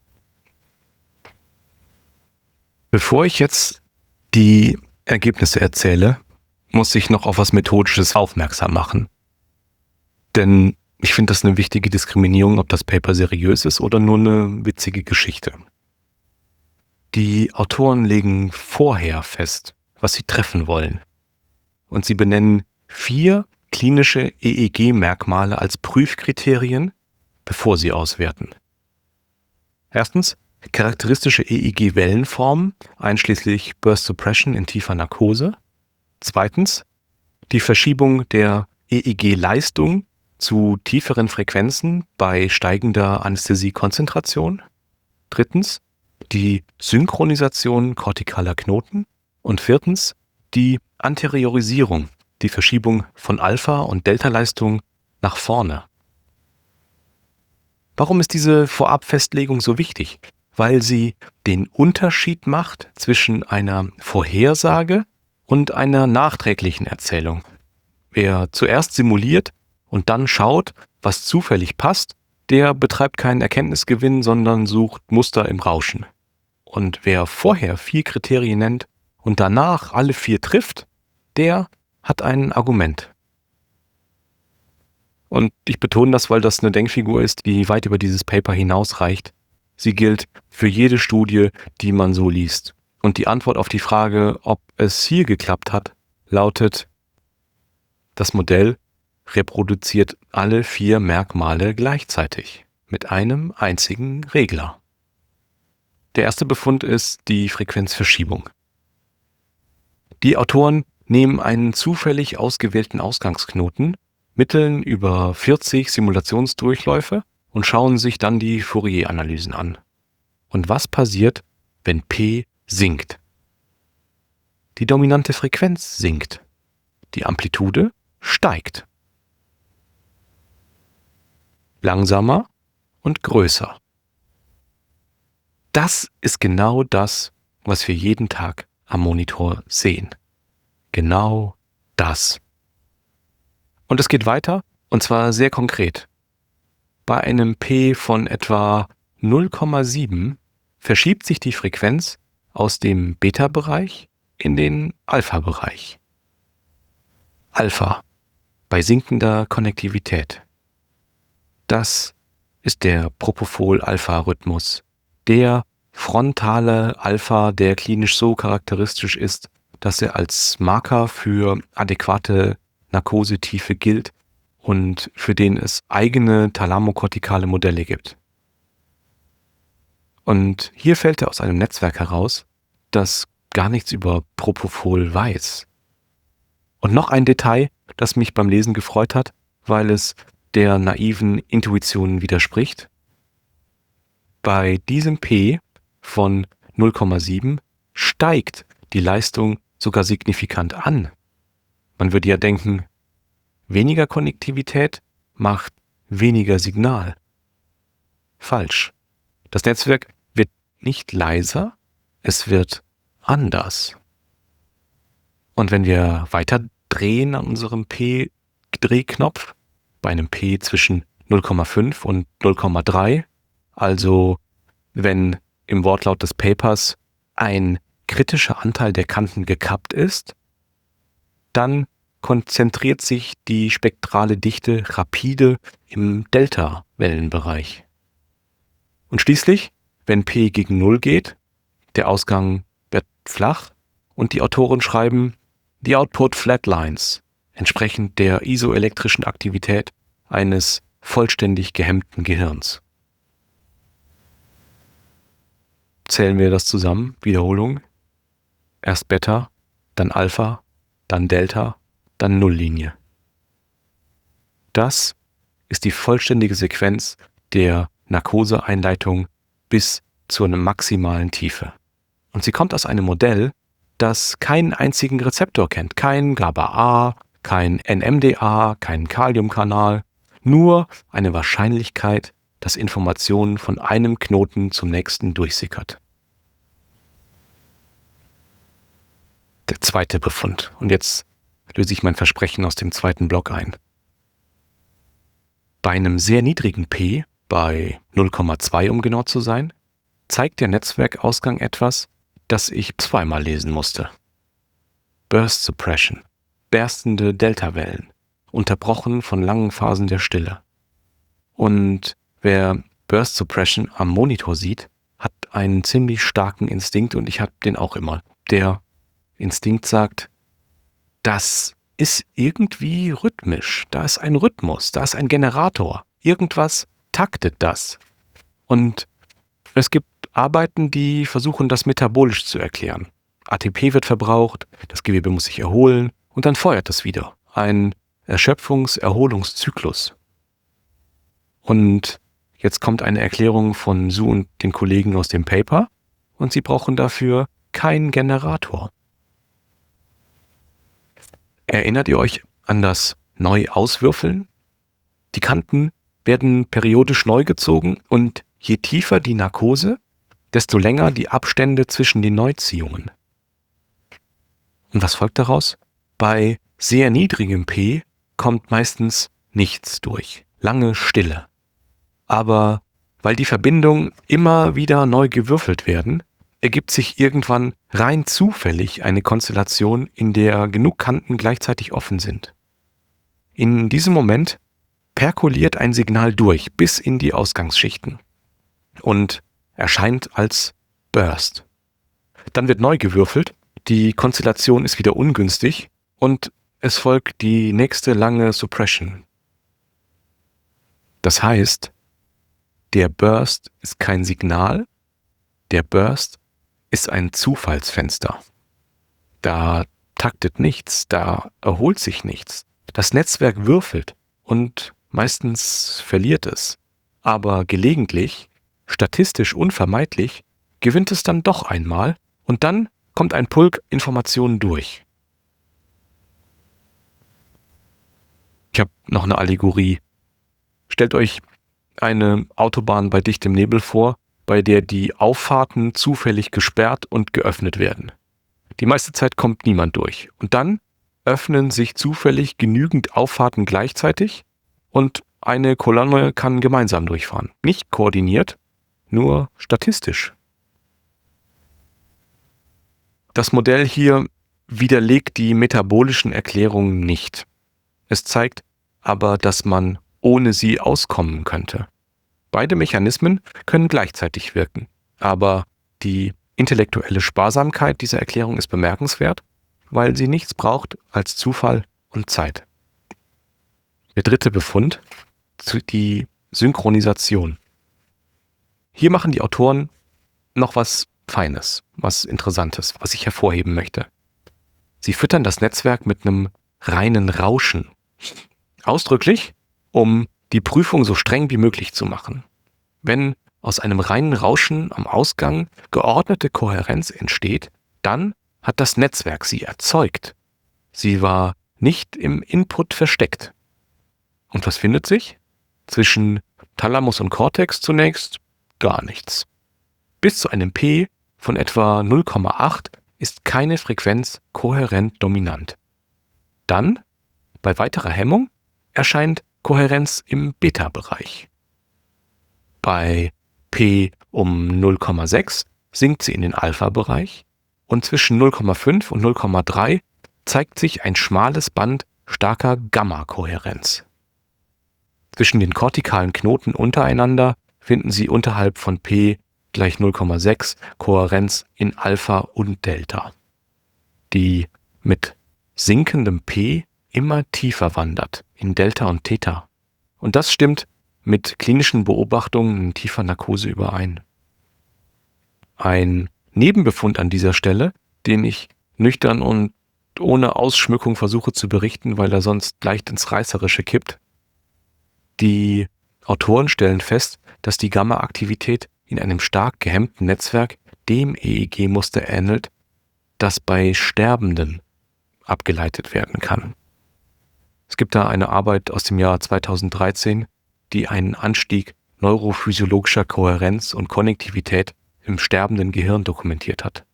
Bevor ich jetzt die Ergebnisse erzähle, muss ich noch auf was Methodisches aufmerksam machen. Denn ich finde das eine wichtige Diskriminierung, ob das Paper seriös ist oder nur eine witzige Geschichte. Die Autoren legen vorher fest, was sie treffen wollen. Und sie benennen 4 klinische EEG-Merkmale als Prüfkriterien, bevor sie auswerten. Erstens, charakteristische EEG-Wellenformen, einschließlich Burst Suppression in tiefer Narkose. Zweitens, die Verschiebung der EEG-Leistung zu tieferen Frequenzen bei steigender Anästhesiekonzentration. Drittens, die Synchronisation kortikaler Knoten. Und viertens, die Anteriorisierung, die Verschiebung von Alpha- und Delta-Leistung nach vorne. Warum ist diese Vorabfestlegung so wichtig? Weil sie den Unterschied macht zwischen einer Vorhersage und einer nachträglichen Erzählung. Wer zuerst simuliert und dann schaut, was zufällig passt, der betreibt keinen Erkenntnisgewinn, sondern sucht Muster im Rauschen. Und wer vorher 4 Kriterien nennt und danach alle 4 trifft, der hat ein Argument. Und ich betone das, weil das eine Denkfigur ist, die weit über dieses Paper hinausreicht. Sie gilt für jede Studie, die man so liest. Und die Antwort auf die Frage, ob es hier geklappt hat, lautet: Das Modell reproduziert alle 4 Merkmale gleichzeitig mit einem einzigen Regler. Der erste Befund ist die Frequenzverschiebung. Die Autoren nehmen einen zufällig ausgewählten Ausgangsknoten, mitteln über 40 Simulationsdurchläufe und schauen sich dann die Fourier-Analysen an. Und was passiert, wenn P sinkt? Die dominante Frequenz sinkt. Die Amplitude steigt. Langsamer und größer. Das ist genau das, was wir jeden Tag am Monitor sehen. Genau das. Und es geht weiter, und zwar sehr konkret. Bei einem P von etwa 0,7 verschiebt sich die Frequenz aus dem Beta-Bereich in den Alpha-Bereich. Alpha bei sinkender Konnektivität. Das ist der Propofol-Alpha-Rhythmus, der frontale Alpha, der klinisch so charakteristisch ist, dass er als Marker für adäquate Narkosetiefe gilt und für den es eigene thalamokortikale Modelle gibt. Und hier fällt er aus einem Netzwerk heraus, das gar nichts über Propofol weiß. Und noch ein Detail, das mich beim Lesen gefreut hat, weil es der naiven Intuition widerspricht. Bei diesem P von 0,7 steigt die Leistung sogar signifikant an. Man würde ja denken, weniger Konnektivität macht weniger Signal. Falsch. Das Netzwerk wird nicht leiser, es wird anders. Und wenn wir weiter drehen an unserem P-Drehknopf, bei einem P zwischen 0,5 und 0,3, also wenn im Wortlaut des Papers ein kritischer Anteil der Kanten gekappt ist, dann konzentriert sich die spektrale Dichte rapide im Delta-Wellenbereich. Und schließlich, wenn P gegen 0 geht, der Ausgang wird flach und die Autoren schreiben, the output flatlines, entsprechend der isoelektrischen Aktivität eines vollständig gehemmten Gehirns. Zählen wir das zusammen, Wiederholung, erst Beta, dann Alpha, dann Delta, dann Nulllinie. Das ist die vollständige Sequenz der Narkoseeinleitung bis zu einer maximalen Tiefe. Und sie kommt aus einem Modell, das keinen einzigen Rezeptor kennt. Kein GABA-A, kein NMDA, keinen Kaliumkanal, nur eine Wahrscheinlichkeit, dass Informationen von einem Knoten zum nächsten durchsickert. Der zweite Befund. Und jetzt löse ich mein Versprechen aus dem zweiten Block ein. Bei einem sehr niedrigen P, bei 0,2 um genau zu sein, zeigt der Netzwerkausgang etwas, das ich zweimal lesen musste. Burst Suppression, berstende Deltawellen, unterbrochen von langen Phasen der Stille. Und wer Burst Suppression am Monitor sieht, hat einen ziemlich starken Instinkt und ich habe den auch immer. Der Instinkt sagt, das ist irgendwie rhythmisch, da ist ein Rhythmus, da ist ein Generator, irgendwas taktet das. Und es gibt Arbeiten, die versuchen, das metabolisch zu erklären. ATP wird verbraucht, das Gewebe muss sich erholen und dann feuert es wieder. Ein Erschöpfungs-Erholungszyklus. Und jetzt kommt eine Erklärung von Su und den Kollegen aus dem Paper und sie brauchen dafür keinen Generator. Erinnert ihr euch an das Neu-Auswürfeln? Die Kanten werden periodisch neu gezogen und je tiefer die Narkose, desto länger die Abstände zwischen den Neuziehungen. Und was folgt daraus? Bei sehr niedrigem P kommt meistens nichts durch, lange Stille. Aber weil die Verbindungen immer wieder neu gewürfelt werden, ergibt sich irgendwann rein zufällig eine Konstellation, in der genug Kanten gleichzeitig offen sind. In diesem Moment perkuliert ein Signal durch bis in die Ausgangsschichten und erscheint als Burst. Dann wird neu gewürfelt, die Konstellation ist wieder ungünstig und es folgt die nächste lange Suppression. Das heißt, der Burst ist kein Signal, Der Burst ist ein Zufallsfenster. Da taktet nichts, da erholt sich nichts. Das Netzwerk würfelt und meistens verliert es. Aber gelegentlich, statistisch unvermeidlich, gewinnt es dann doch einmal und dann kommt ein Pulk Informationen durch. Ich habe noch eine Allegorie. Stellt euch eine Autobahn bei dichtem Nebel vor, bei der die Auffahrten zufällig gesperrt und geöffnet werden. Die meiste Zeit kommt niemand durch. Und dann öffnen sich zufällig genügend Auffahrten gleichzeitig und eine Kolonne kann gemeinsam durchfahren. Nicht koordiniert, nur statistisch. Das Modell hier widerlegt die metabolischen Erklärungen nicht. Es zeigt aber, dass man ohne sie auskommen könnte. Beide Mechanismen können gleichzeitig wirken, aber die intellektuelle Sparsamkeit dieser Erklärung ist bemerkenswert, weil sie nichts braucht als Zufall und Zeit. Der dritte Befund, die Synchronisation. Hier machen die Autoren noch was Feines, was Interessantes, was ich hervorheben möchte. Sie füttern das Netzwerk mit einem reinen Rauschen. Ausdrücklich, um die Prüfung so streng wie möglich zu machen. Wenn aus einem reinen Rauschen am Ausgang geordnete Kohärenz entsteht, dann hat das Netzwerk sie erzeugt. Sie war nicht im Input versteckt. Und was findet sich? Zwischen Thalamus und Cortex zunächst gar nichts. Bis zu einem P von etwa 0,8 ist keine Frequenz kohärent dominant. Dann, bei weiterer Hemmung, erscheint Kohärenz im Beta-Bereich. Bei P um 0,6 sinkt sie in den Alpha-Bereich und zwischen 0,5 und 0,3 zeigt sich ein schmales Band starker Gamma-Kohärenz. Zwischen den kortikalen Knoten untereinander finden Sie unterhalb von P gleich 0,6 Kohärenz in Alpha und Delta, die mit sinkendem P immer tiefer wandert in Delta und Theta. Und das stimmt mit klinischen Beobachtungen in tiefer Narkose überein. Ein Nebenbefund an dieser Stelle, den ich nüchtern und ohne Ausschmückung versuche zu berichten, weil er sonst leicht ins Reißerische kippt. Die Autoren stellen fest, dass die Gamma-Aktivität in einem stark gehemmten Netzwerk dem EEG-Muster ähnelt, das bei Sterbenden abgeleitet werden kann. Es gibt da eine Arbeit aus dem Jahr 2013, die einen Anstieg neurophysiologischer Kohärenz und Konnektivität im sterbenden Gehirn dokumentiert hat.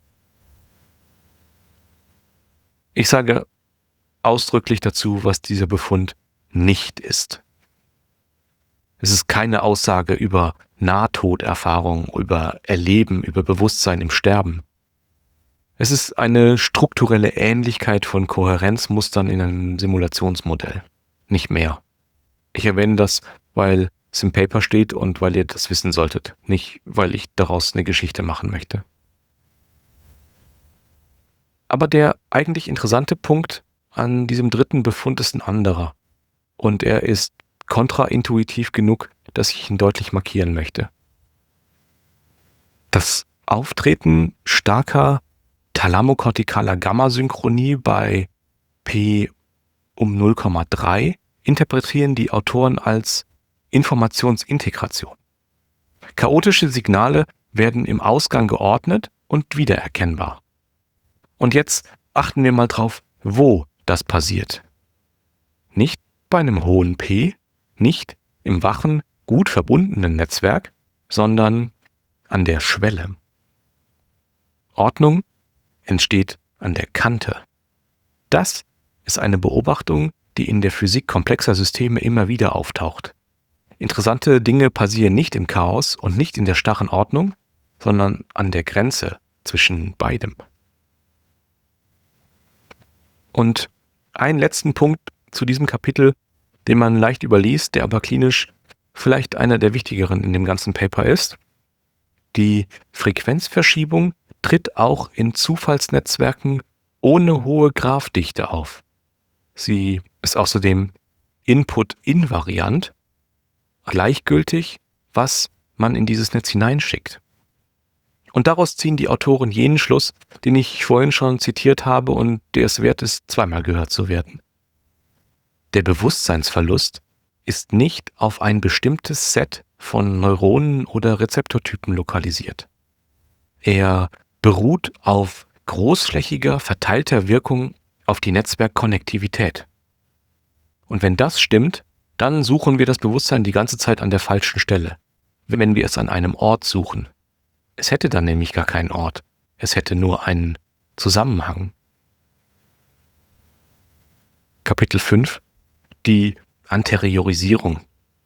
Ich sage ausdrücklich dazu, was dieser Befund nicht ist. Es ist keine Aussage über Nahtoderfahrung, über Erleben, über Bewusstsein im Sterben. Es ist eine strukturelle Ähnlichkeit von Kohärenzmustern in einem Simulationsmodell. Nicht mehr. Ich erwähne das, weil es im Paper steht und weil ihr das wissen solltet. Nicht, weil ich daraus eine Geschichte machen möchte. Aber der eigentlich interessante Punkt an diesem dritten Befund ist ein anderer. Und er ist kontraintuitiv genug, dass ich ihn deutlich markieren möchte. Das Auftreten starker thalamokortikaler Gammasynchronie bei P um 0,3 interpretieren die Autoren als Informationsintegration. Chaotische Signale werden im Ausgang geordnet und wiedererkennbar. Und jetzt achten wir mal drauf, wo das passiert. Nicht bei einem hohen P, nicht im wachen, gut verbundenen Netzwerk, sondern an der Schwelle. Ordnung entsteht an der Kante. Das ist eine Beobachtung, die in der Physik komplexer Systeme immer wieder auftaucht. Interessante Dinge passieren nicht im Chaos und nicht in der starren Ordnung, sondern an der Grenze zwischen beidem. Und einen letzten Punkt zu diesem Kapitel, den man leicht überliest, der aber klinisch vielleicht einer der wichtigeren in dem ganzen Paper ist. Die Frequenzverschiebung tritt auch in Zufallsnetzwerken ohne hohe Graph-Dichte auf. Sie ist außerdem Input-invariant, gleichgültig, was man in dieses Netz hineinschickt. Und daraus ziehen die Autoren jenen Schluss, den ich vorhin schon zitiert habe und der es wert ist, zweimal gehört zu werden. Der Bewusstseinsverlust ist nicht auf ein bestimmtes Set von Neuronen oder Rezeptortypen lokalisiert. Er beruht auf großflächiger, verteilter Wirkung auf die Netzwerkkonnektivität. Und wenn das stimmt, dann suchen wir das Bewusstsein die ganze Zeit an der falschen Stelle, wenn wir es an einem Ort suchen. Es hätte dann nämlich gar keinen Ort, es hätte nur einen Zusammenhang. Kapitel 5: Die Anteriorisierung.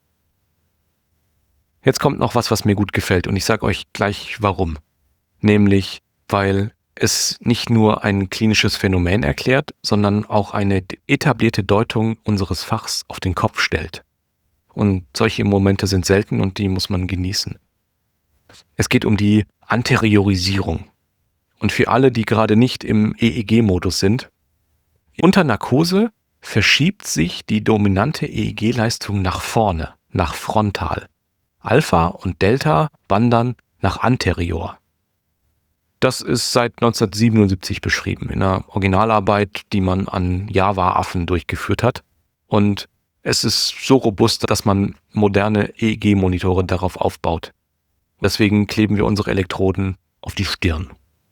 Jetzt kommt noch was mir gut gefällt und ich sage euch gleich warum. Nämlich, weil es nicht nur ein klinisches Phänomen erklärt, sondern auch eine etablierte Deutung unseres Fachs auf den Kopf stellt. Und solche Momente sind selten und die muss man genießen. Es geht um die Anteriorisierung. Und für alle, die gerade nicht im EEG-Modus sind, unter Narkose verschiebt sich die dominante EEG-Leistung nach vorne, nach frontal. Alpha und Delta wandern nach anterior. Das ist seit 1977 beschrieben, in einer Originalarbeit, die man an Java-Affen durchgeführt hat. Und es ist so robust, dass man moderne EEG-Monitore darauf aufbaut. Deswegen kleben wir unsere Elektroden auf die Stirn.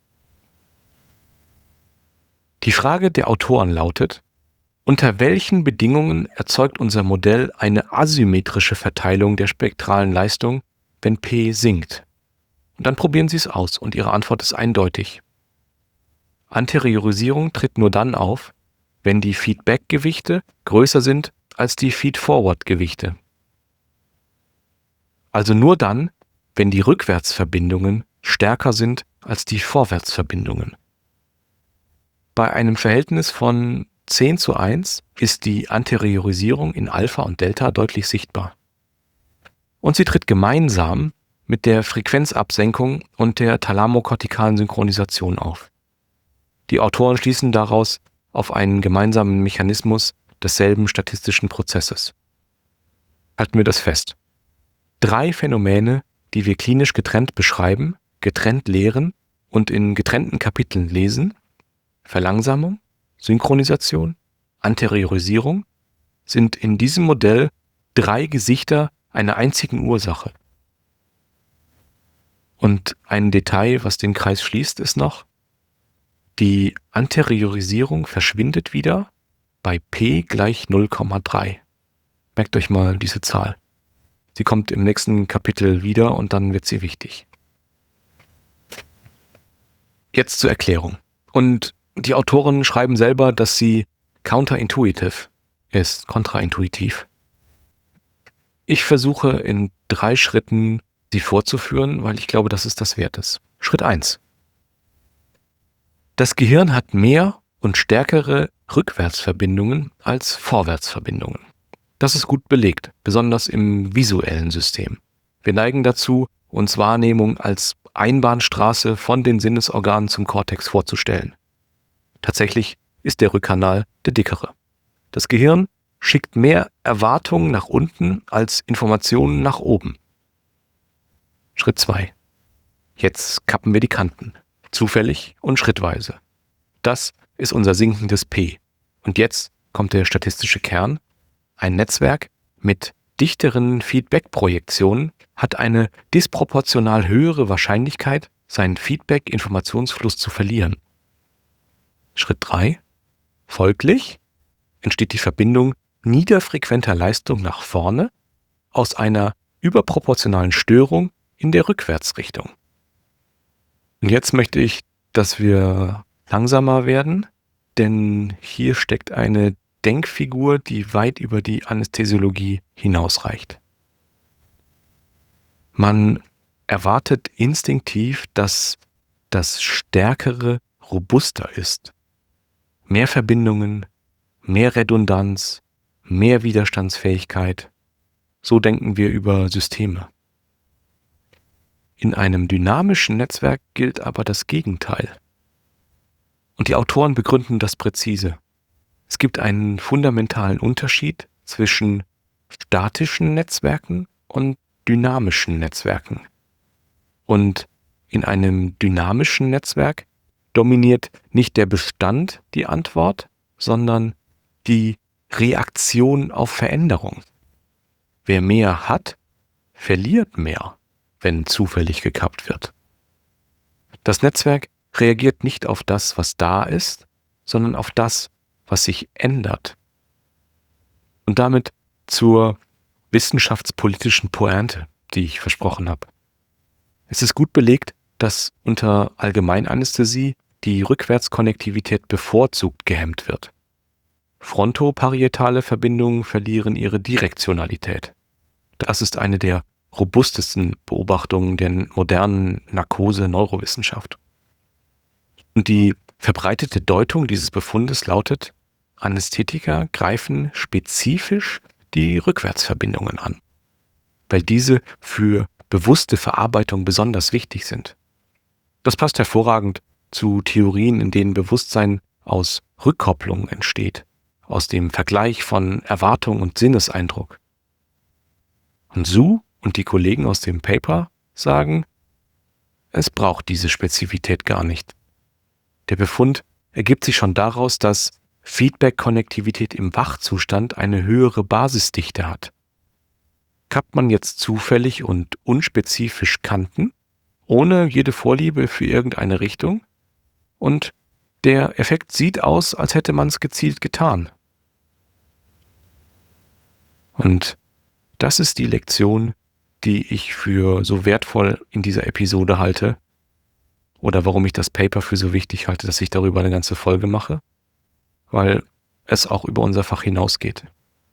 Die Frage der Autoren lautet: Unter welchen Bedingungen erzeugt unser Modell eine asymmetrische Verteilung der spektralen Leistung, wenn P sinkt? Und dann probieren Sie es aus und Ihre Antwort ist eindeutig. Anteriorisierung tritt nur dann auf, wenn die Feedback-Gewichte größer sind als die Feed-Forward-Gewichte. Also nur dann, wenn die Rückwärtsverbindungen stärker sind als die Vorwärtsverbindungen. Bei einem Verhältnis von 10:1 ist die Anteriorisierung in Alpha und Delta deutlich sichtbar. Und sie tritt gemeinsam mit der Frequenzabsenkung und der thalamokortikalen Synchronisation auf. Die Autoren schließen daraus auf einen gemeinsamen Mechanismus desselben statistischen Prozesses. Halten wir das fest. 3 Phänomene, die wir klinisch getrennt beschreiben, getrennt lehren und in getrennten Kapiteln lesen: Verlangsamung, Synchronisation, Anteriorisierung, sind in diesem Modell 3 Gesichter einer einzigen Ursache. Und ein Detail, was den Kreis schließt, ist noch: Die Anteriorisierung verschwindet wieder bei P gleich 0,3. Merkt euch mal diese Zahl. Sie kommt im nächsten Kapitel wieder und dann wird sie wichtig. Jetzt zur Erklärung. Und die Autoren schreiben selber, dass sie counterintuitive ist, kontraintuitiv. Ich versuche in 3 Schritten sie vorzuführen, weil ich glaube, dass es das wert ist. Schritt 1. Das Gehirn hat mehr und stärkere Rückwärtsverbindungen als Vorwärtsverbindungen. Das ist gut belegt, besonders im visuellen System. Wir neigen dazu, uns Wahrnehmung als Einbahnstraße von den Sinnesorganen zum Kortex vorzustellen. Tatsächlich ist der Rückkanal der dickere. Das Gehirn schickt mehr Erwartungen nach unten als Informationen nach oben. Schritt 2. Jetzt kappen wir die Kanten. Zufällig und schrittweise. Das ist unser sinkendes P. Und jetzt kommt der statistische Kern. Ein Netzwerk mit dichteren Feedback-Projektionen hat eine disproportional höhere Wahrscheinlichkeit, seinen Feedback-Informationsfluss zu verlieren. Schritt 3. Folglich entsteht die Verbindung niederfrequenter Leistung nach vorne aus einer überproportionalen Störung in der Rückwärtsrichtung. Und jetzt möchte ich, dass wir langsamer werden, denn hier steckt eine Denkfigur, die weit über die Anästhesiologie hinausreicht. Man erwartet instinktiv, dass das Stärkere robuster ist. Mehr Verbindungen, mehr Redundanz, mehr Widerstandsfähigkeit. So denken wir über Systeme. In einem dynamischen Netzwerk gilt aber das Gegenteil. Und die Autoren begründen das präzise. Es gibt einen fundamentalen Unterschied zwischen statischen Netzwerken und dynamischen Netzwerken. Und In einem dynamischen Netzwerk dominiert nicht der Bestand die Antwort, sondern die Reaktion auf Veränderung. Wer mehr hat, verliert mehr, wenn zufällig gekappt wird. Das Netzwerk reagiert nicht auf das, was da ist, sondern auf das, was sich ändert. Und damit zur wissenschaftspolitischen Pointe, die ich versprochen habe. Es ist gut belegt, dass unter Allgemeinanästhesie die Rückwärtskonnektivität bevorzugt gehemmt wird. Frontoparietale Verbindungen verlieren ihre Direktionalität. Das ist eine der robustesten Beobachtungen der modernen Narkose-Neurowissenschaft. Und die verbreitete Deutung dieses Befundes lautet, Anästhetika greifen spezifisch die Rückwärtsverbindungen an, weil diese für bewusste Verarbeitung besonders wichtig sind. Das passt hervorragend zu Theorien, in denen Bewusstsein aus Rückkopplung entsteht, aus dem Vergleich von Erwartung und Sinneseindruck. Und Su und die Kollegen aus dem Paper sagen, es braucht diese Spezifität gar nicht. Der Befund ergibt sich schon daraus, dass Feedback-Konnektivität im Wachzustand eine höhere Basisdichte hat. Kappt man jetzt zufällig und unspezifisch Kanten, ohne jede Vorliebe für irgendeine Richtung, und der Effekt sieht aus, als hätte man es gezielt getan. Und das ist die Lektion, die ich für so wertvoll in dieser Episode halte, oder warum ich das Paper für so wichtig halte, dass ich darüber eine ganze Folge mache, weil es auch über unser Fach hinausgeht.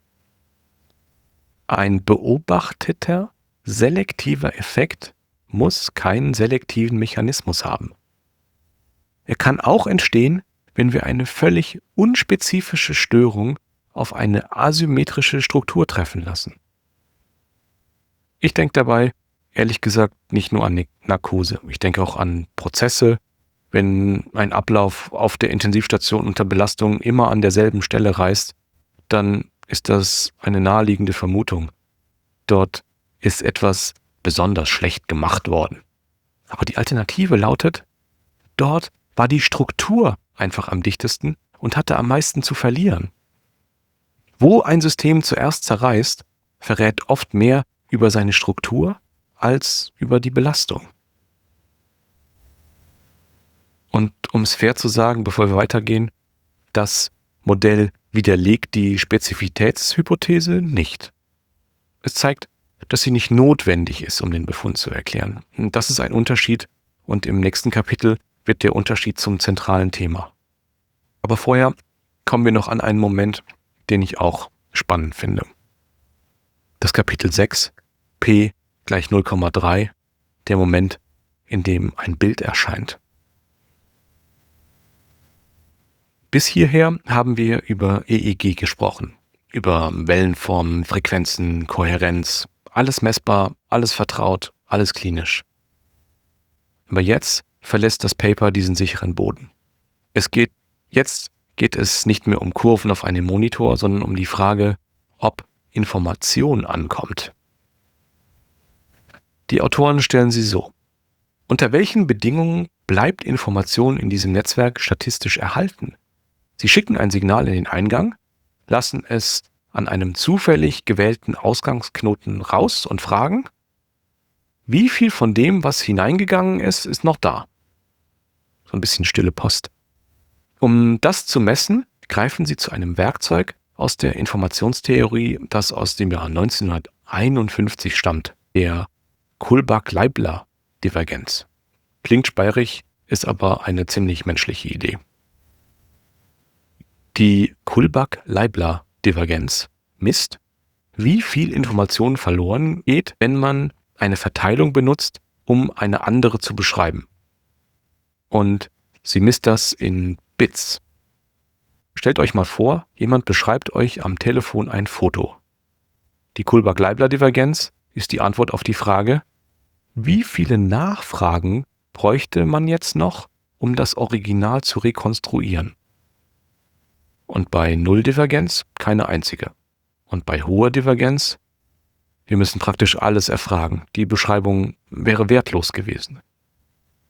Ein beobachteter, selektiver Effekt muss keinen selektiven Mechanismus haben. Er kann auch entstehen, wenn wir eine völlig unspezifische Störung auf eine asymmetrische Struktur treffen lassen. Ich denke dabei, ehrlich gesagt, nicht nur an Narkose. Ich denke auch an Prozesse, wenn ein Ablauf auf der Intensivstation unter Belastung immer an derselben Stelle reißt, dann ist das eine naheliegende Vermutung. Dort ist etwas besonders schlecht gemacht worden. Aber die Alternative lautet, dort war die Struktur einfach am dichtesten und hatte am meisten zu verlieren. Wo ein System zuerst zerreißt, verrät oft mehr über seine Struktur als über die Belastung. Und um es fair zu sagen, bevor wir weitergehen, das Modell widerlegt die Spezifitätshypothese nicht. Es zeigt, dass sie nicht notwendig ist, um den Befund zu erklären. Und das ist ein Unterschied und im nächsten Kapitel wird der Unterschied zum zentralen Thema. Aber vorher kommen wir noch an einen Moment, den ich auch spannend finde. Das Kapitel 6, P gleich 0,3, der Moment, in dem ein Bild erscheint. Bis hierher haben wir über EEG gesprochen, über Wellenformen, Frequenzen, Kohärenz, alles messbar, alles vertraut, alles klinisch. Aber jetzt verlässt das Paper diesen sicheren Boden. Jetzt geht es nicht mehr um Kurven auf einem Monitor, sondern um die Frage, ob Information ankommt. Die Autoren stellen sie so: Unter welchen Bedingungen bleibt Information in diesem Netzwerk statistisch erhalten? Sie schicken ein Signal in den Eingang, lassen es an einem zufällig gewählten Ausgangsknoten raus und fragen, wie viel von dem, was hineingegangen ist, ist noch da? So ein bisschen stille Post. Um das zu messen, greifen sie zu einem Werkzeug aus der Informationstheorie, das aus dem Jahr 1951 stammt, der Kullback-Leibler-Divergenz. Klingt speierig, ist aber eine ziemlich menschliche Idee. Die Kullback-Leibler-Divergenz misst, wie viel Information verloren geht, wenn man eine Verteilung benutzt, um eine andere zu beschreiben. Und sie misst das in Bits. Stellt euch mal vor, jemand beschreibt euch am Telefon ein Foto. Die Kullback-Leibler-Divergenz ist die Antwort auf die Frage, wie viele Nachfragen bräuchte man jetzt noch, um das Original zu rekonstruieren? Und bei Null-Divergenz keine einzige. Und bei hoher Divergenz, wir müssen praktisch alles erfragen. Die Beschreibung wäre wertlos gewesen.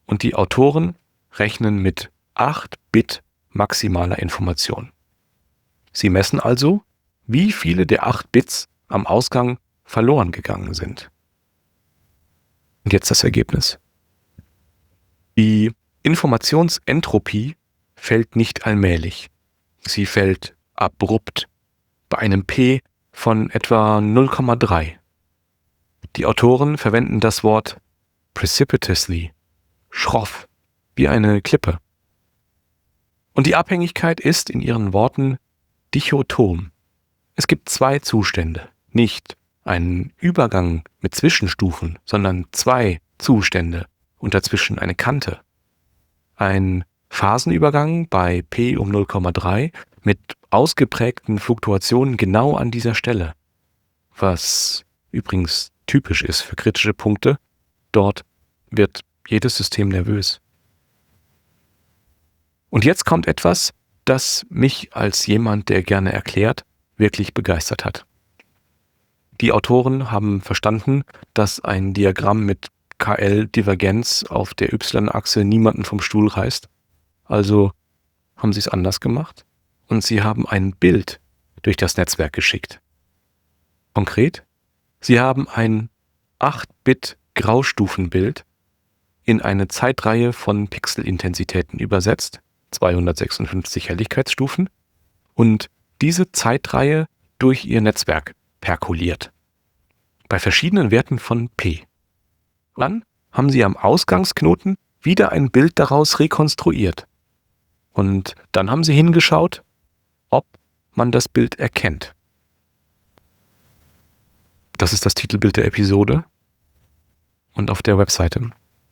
Und die Autoren rechnen mit 8 Bit maximaler Information. Sie messen also, wie viele der 8 Bits am Ausgang verloren gegangen sind. Und jetzt das Ergebnis. Die Informationsentropie fällt nicht allmählich. Sie fällt abrupt bei einem P von etwa 0,3. Die Autoren verwenden das Wort precipitously, schroff, wie eine Klippe. Und die Abhängigkeit ist in ihren Worten dichotom. Es gibt 2 Zustände, nicht einen Übergang mit Zwischenstufen, sondern 2 Zustände und dazwischen eine Kante. Ein Phasenübergang bei P um 0,3 mit ausgeprägten Fluktuationen genau an dieser Stelle, was übrigens typisch ist für kritische Punkte. Dort wird jedes System nervös. Und jetzt kommt etwas, das mich als jemand, der gerne erklärt, wirklich begeistert hat. Die Autoren haben verstanden, dass ein Diagramm mit KL-Divergenz auf der Y-Achse niemanden vom Stuhl reißt. Also haben sie es anders gemacht und sie haben ein Bild durch das Netzwerk geschickt. Konkret, sie haben ein 8-Bit-Graustufenbild in eine Zeitreihe von Pixelintensitäten übersetzt, 256 Helligkeitsstufen, und diese Zeitreihe durch ihr Netzwerk perkuliert. Bei verschiedenen Werten von P. Dann haben sie am Ausgangsknoten wieder ein Bild daraus rekonstruiert. Und dann haben sie hingeschaut, ob man das Bild erkennt. Das ist das Titelbild der Episode und auf der Webseite.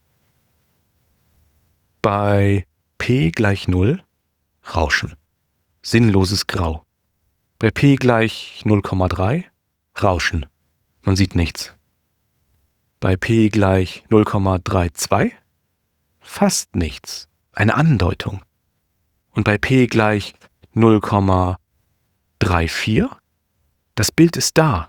Bei P gleich 0 Rauschen, sinnloses Grau. Bei P gleich 0,3 Rauschen, man sieht nichts. Bei P gleich 0,32 fast nichts, eine Andeutung. Und bei P gleich 0,34 das Bild ist da.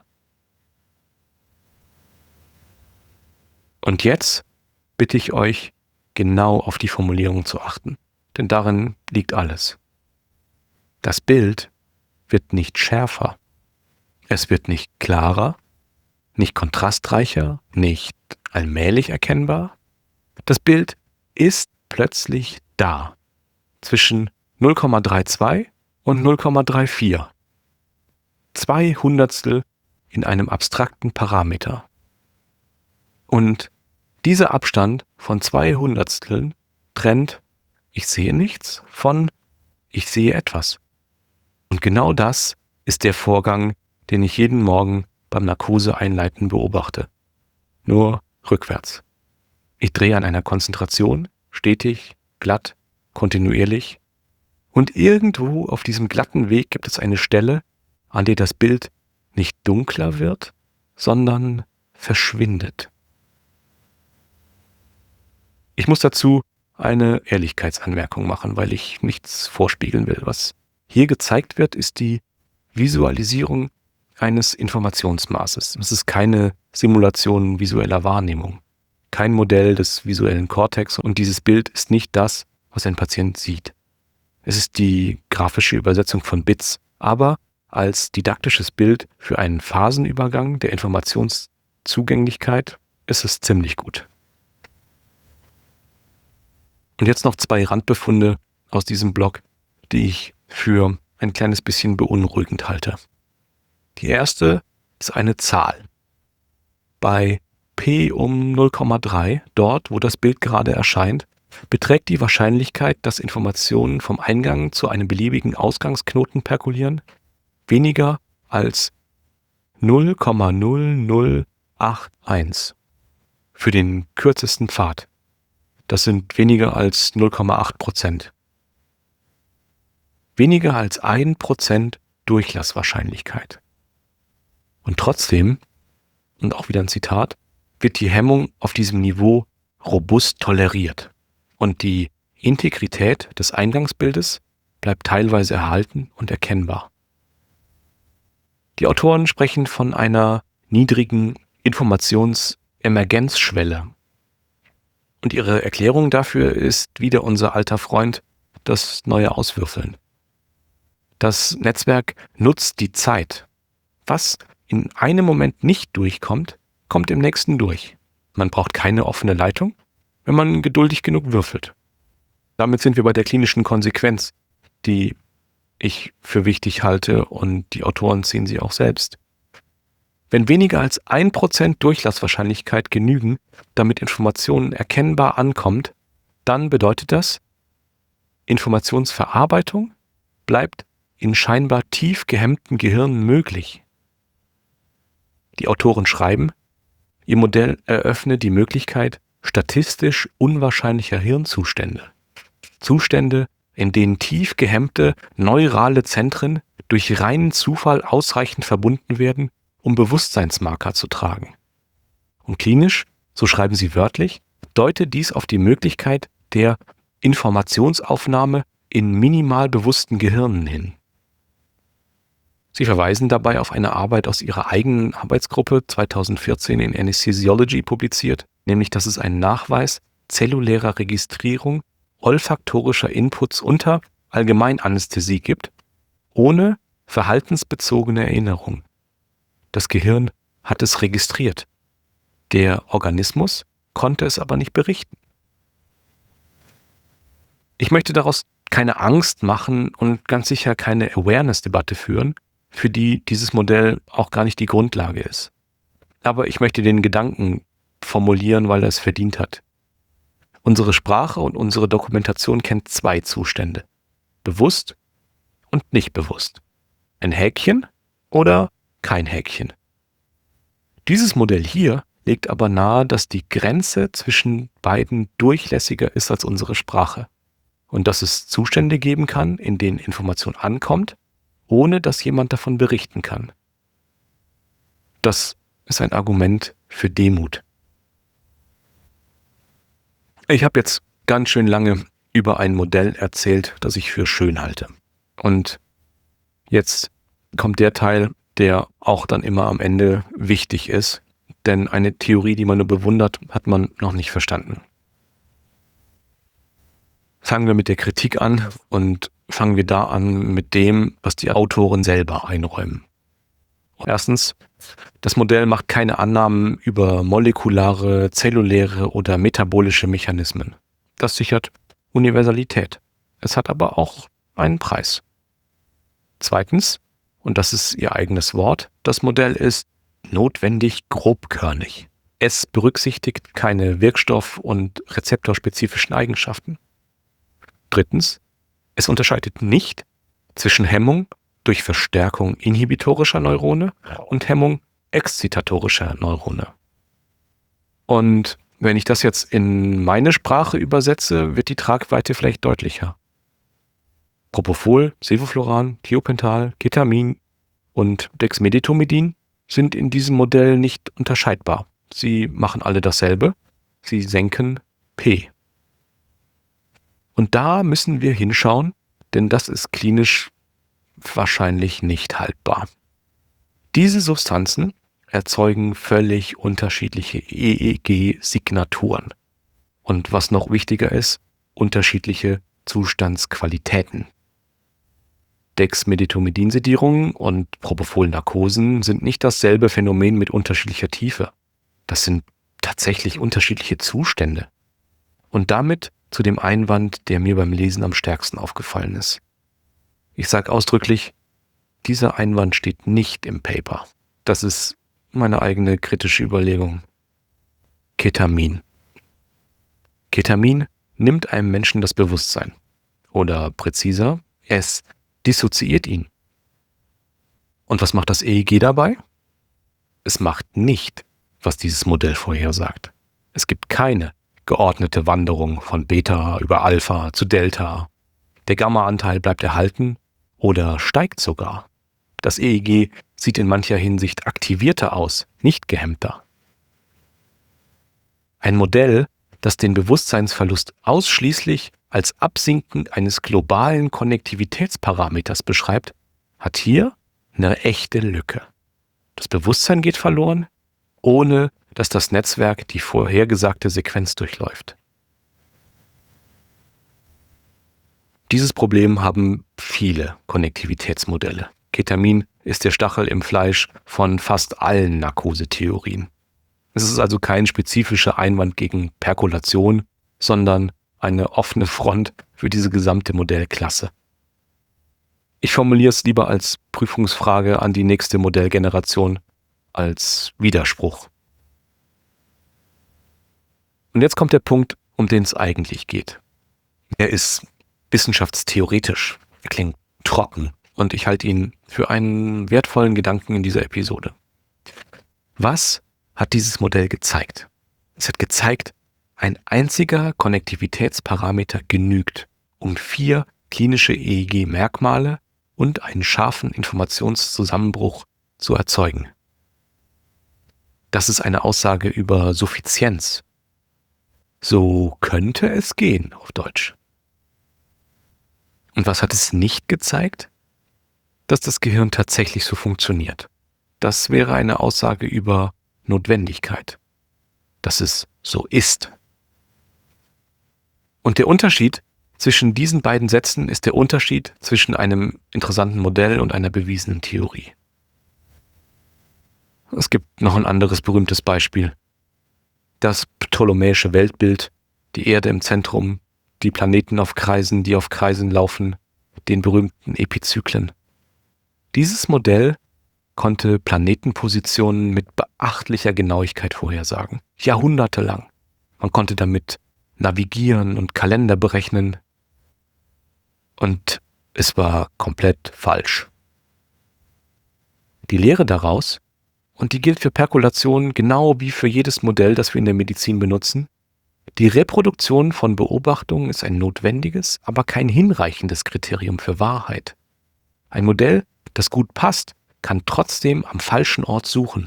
Und jetzt bitte ich euch, genau auf die Formulierung zu achten, denn darin liegt alles. Das Bild wird nicht schärfer, es wird nicht klarer, nicht kontrastreicher, nicht allmählich erkennbar. Das Bild ist plötzlich da, zwischen 0,32 und 0,34. 2 Hundertstel in einem abstrakten Parameter. Und dieser Abstand von 2 Hundertsteln trennt ich sehe nichts von ich sehe etwas. Und genau das ist der Vorgang, den ich jeden Morgen beim Narkose-Einleiten beobachte. Nur rückwärts. Ich drehe an einer Konzentration, stetig, glatt, kontinuierlich. Und irgendwo auf diesem glatten Weg gibt es eine Stelle, an der das Bild nicht dunkler wird, sondern verschwindet. Ich muss dazu eine Ehrlichkeitsanmerkung machen, weil ich nichts vorspiegeln will. Was hier gezeigt wird, ist die Visualisierung eines Informationsmaßes. Es ist keine Simulation visueller Wahrnehmung, kein Modell des visuellen Kortex und dieses Bild ist nicht das, was ein Patient sieht. Es ist die grafische Übersetzung von Bits, aber als didaktisches Bild für einen Phasenübergang der Informationszugänglichkeit ist es ziemlich gut. Und jetzt noch 2 Randbefunde aus diesem Blog, die ich für ein kleines bisschen beunruhigend halte. Die erste ist eine Zahl. Bei P um 0,3, dort wo das Bild gerade erscheint, beträgt die Wahrscheinlichkeit, dass Informationen vom Eingang zu einem beliebigen Ausgangsknoten perkulieren, weniger als 0,0081 für den kürzesten Pfad. Das sind weniger als 0,8%. Weniger als 1% Durchlasswahrscheinlichkeit. Und trotzdem, und auch wieder ein Zitat, wird die Hemmung auf diesem Niveau robust toleriert. Und die Integrität des Eingangsbildes bleibt teilweise erhalten und erkennbar. Die Autoren sprechen von einer niedrigen Informationsemergenzschwelle. Und ihre Erklärung dafür ist wieder unser alter Freund, das neue Auswürfeln. Das Netzwerk nutzt die Zeit. Was in einem Moment nicht durchkommt, kommt im nächsten durch. Man braucht keine offene Leitung, wenn man geduldig genug würfelt. Damit sind wir bei der klinischen Konsequenz, die ich für wichtig halte, und die Autoren ziehen sie auch selbst. Wenn weniger als 1% Durchlasswahrscheinlichkeit genügen, damit Informationen erkennbar ankommt, dann bedeutet das, Informationsverarbeitung bleibt in scheinbar tief gehemmten Gehirnen möglich. Die Autoren schreiben, ihr Modell eröffne die Möglichkeit statistisch unwahrscheinlicher Hirnzustände. Zustände, in denen tief gehemmte neurale Zentren durch reinen Zufall ausreichend verbunden werden, um Bewusstseinsmarker zu tragen. Und klinisch, so schreiben sie wörtlich, deutet dies auf die Möglichkeit der Informationsaufnahme in minimal bewussten Gehirnen hin. Sie verweisen dabei auf eine Arbeit aus ihrer eigenen Arbeitsgruppe 2014 in Anesthesiology publiziert, nämlich dass es einen Nachweis zellulärer Registrierung olfaktorischer Inputs unter Allgemeinanästhesie gibt, ohne verhaltensbezogene Erinnerung. Das Gehirn hat es registriert. Der Organismus konnte es aber nicht berichten. Ich möchte daraus keine Angst machen und ganz sicher keine Awareness-Debatte führen, für die dieses Modell auch gar nicht die Grundlage ist. Aber ich möchte den Gedanken formulieren, weil er es verdient hat. Unsere Sprache und unsere Dokumentation kennt zwei Zustände: bewusst und nicht bewusst. Ein Häkchen oder kein Häkchen. Dieses Modell hier legt aber nahe, dass die Grenze zwischen beiden durchlässiger ist als unsere Sprache und dass es Zustände geben kann, in denen Information ankommt, ohne dass jemand davon berichten kann. Das ist ein Argument für Demut. Ich habe jetzt ganz schön lange über ein Modell erzählt, das ich für schön halte. Und jetzt kommt der Teil, der auch dann immer am Ende wichtig ist, denn eine Theorie, die man nur bewundert, hat man noch nicht verstanden. Fangen wir mit der Kritik an und fangen wir da an mit dem, was die Autoren selber einräumen. Erstens, das Modell macht keine Annahmen über molekulare, zelluläre oder metabolische Mechanismen. Das sichert Universalität. Es hat aber auch einen Preis. Zweitens, und das ist ihr eigenes Wort, das Modell ist notwendig grobkörnig. Es berücksichtigt keine Wirkstoff- und rezeptorspezifischen Eigenschaften. Drittens, es unterscheidet nicht zwischen Hemmung durch Verstärkung inhibitorischer Neurone und Hemmung exzitatorischer Neurone. Und wenn ich das jetzt in meine Sprache übersetze, wird die Tragweite vielleicht deutlicher. Propofol, Sevofluran, Thiopental, Ketamin und Dexmedetomidin sind in diesem Modell nicht unterscheidbar. Sie machen alle dasselbe. Sie senken P. Und da müssen wir hinschauen, denn das ist klinisch wahrscheinlich nicht haltbar. Diese Substanzen erzeugen völlig unterschiedliche EEG-Signaturen. Und was noch wichtiger ist, unterschiedliche Zustandsqualitäten. Dexmedetomidin-Sedierungen und Propofol-Narkosen sind nicht dasselbe Phänomen mit unterschiedlicher Tiefe. Das sind tatsächlich unterschiedliche Zustände. Und damit zu dem Einwand, der mir beim Lesen am stärksten aufgefallen ist. Ich sage ausdrücklich, dieser Einwand steht nicht im Paper. Das ist meine eigene kritische Überlegung. Ketamin. Ketamin nimmt einem Menschen das Bewusstsein. Oder präziser, es dissoziiert ihn. Und was macht das EEG dabei? Es macht nicht, was dieses Modell vorhersagt. Es gibt keine geordnete Wanderung von Beta über Alpha zu Delta. Der Gamma-Anteil bleibt erhalten oder steigt sogar. Das EEG sieht in mancher Hinsicht aktivierter aus, nicht gehemmter. Ein Modell, das den Bewusstseinsverlust ausschließlich als Absinken eines globalen Konnektivitätsparameters beschreibt, hat hier eine echte Lücke. Das Bewusstsein geht verloren, ohne dass das Netzwerk die vorhergesagte Sequenz durchläuft. Dieses Problem haben viele Konnektivitätsmodelle. Ketamin ist der Stachel im Fleisch von fast allen Narkosetheorien. Es ist also kein spezifischer Einwand gegen Perkulation, sondern eine offene Front für diese gesamte Modellklasse. Ich formuliere es lieber als Prüfungsfrage an die nächste Modellgeneration, als Widerspruch. Und jetzt kommt der Punkt, um den es eigentlich geht. Er ist wissenschaftstheoretisch, er klingt trocken und ich halte ihn für einen wertvollen Gedanken in dieser Episode. Was hat dieses Modell gezeigt? Es hat gezeigt, ein einziger Konnektivitätsparameter genügt, um 4 klinische EEG-Merkmale und einen scharfen Informationszusammenbruch zu erzeugen. Das ist eine Aussage über Suffizienz. So könnte es gehen, auf Deutsch. Und was hat es nicht gezeigt? Dass das Gehirn tatsächlich so funktioniert. Das wäre eine Aussage über Notwendigkeit. Dass es so ist. Und der Unterschied zwischen diesen beiden Sätzen ist der Unterschied zwischen einem interessanten Modell und einer bewiesenen Theorie. Es gibt noch ein anderes berühmtes Beispiel. Das ptolemäische Weltbild, die Erde im Zentrum, die Planeten auf Kreisen, die auf Kreisen laufen, den berühmten Epizyklen. Dieses Modell konnte Planetenpositionen mit beachtlicher Genauigkeit vorhersagen. Jahrhundertelang. Man konnte damit navigieren und Kalender berechnen. Und es war komplett falsch. Die Lehre daraus, und die gilt für Perkulation genau wie für jedes Modell, das wir in der Medizin benutzen, die Reproduktion von Beobachtungen ist ein notwendiges, aber kein hinreichendes Kriterium für Wahrheit. Ein Modell, das gut passt, kann trotzdem am falschen Ort suchen.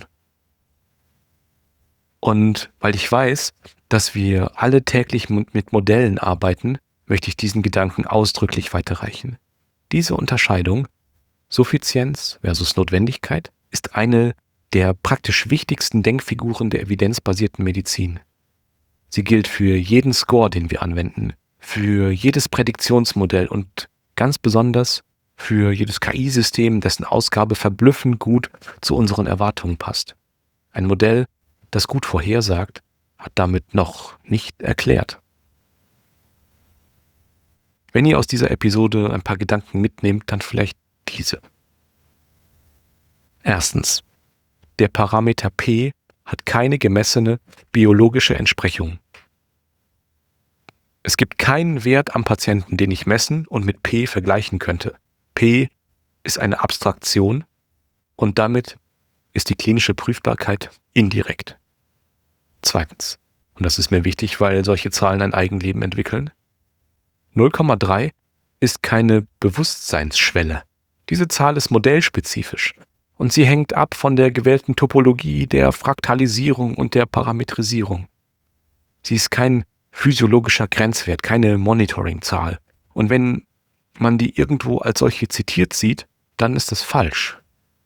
Und weil ich weiß, dass wir alle täglich mit Modellen arbeiten, möchte ich diesen Gedanken ausdrücklich weiterreichen. Diese Unterscheidung, Suffizienz versus Notwendigkeit, ist eine der praktisch wichtigsten Denkfiguren der evidenzbasierten Medizin. Sie gilt für jeden Score, den wir anwenden, für jedes Prädiktionsmodell und ganz besonders für jedes KI-System, dessen Ausgabe verblüffend gut zu unseren Erwartungen passt. Ein Modell, das gut vorhersagt, hat damit noch nicht erklärt. Wenn ihr aus dieser Episode ein paar Gedanken mitnehmt, dann vielleicht diese. Erstens. Der Parameter P hat keine gemessene biologische Entsprechung. Es gibt keinen Wert am Patienten, den ich messen und mit P vergleichen könnte. P ist eine Abstraktion und damit ist die klinische Prüfbarkeit indirekt. Zweitens, und das ist mir wichtig, weil solche Zahlen ein Eigenleben entwickeln, 0,3 ist keine Bewusstseinsschwelle. Diese Zahl ist modellspezifisch. Und sie hängt ab von der gewählten Topologie, der Fraktalisierung und der Parametrisierung. Sie ist kein physiologischer Grenzwert, keine Monitoring-Zahl. Und wenn man die irgendwo als solche zitiert sieht, dann ist das falsch.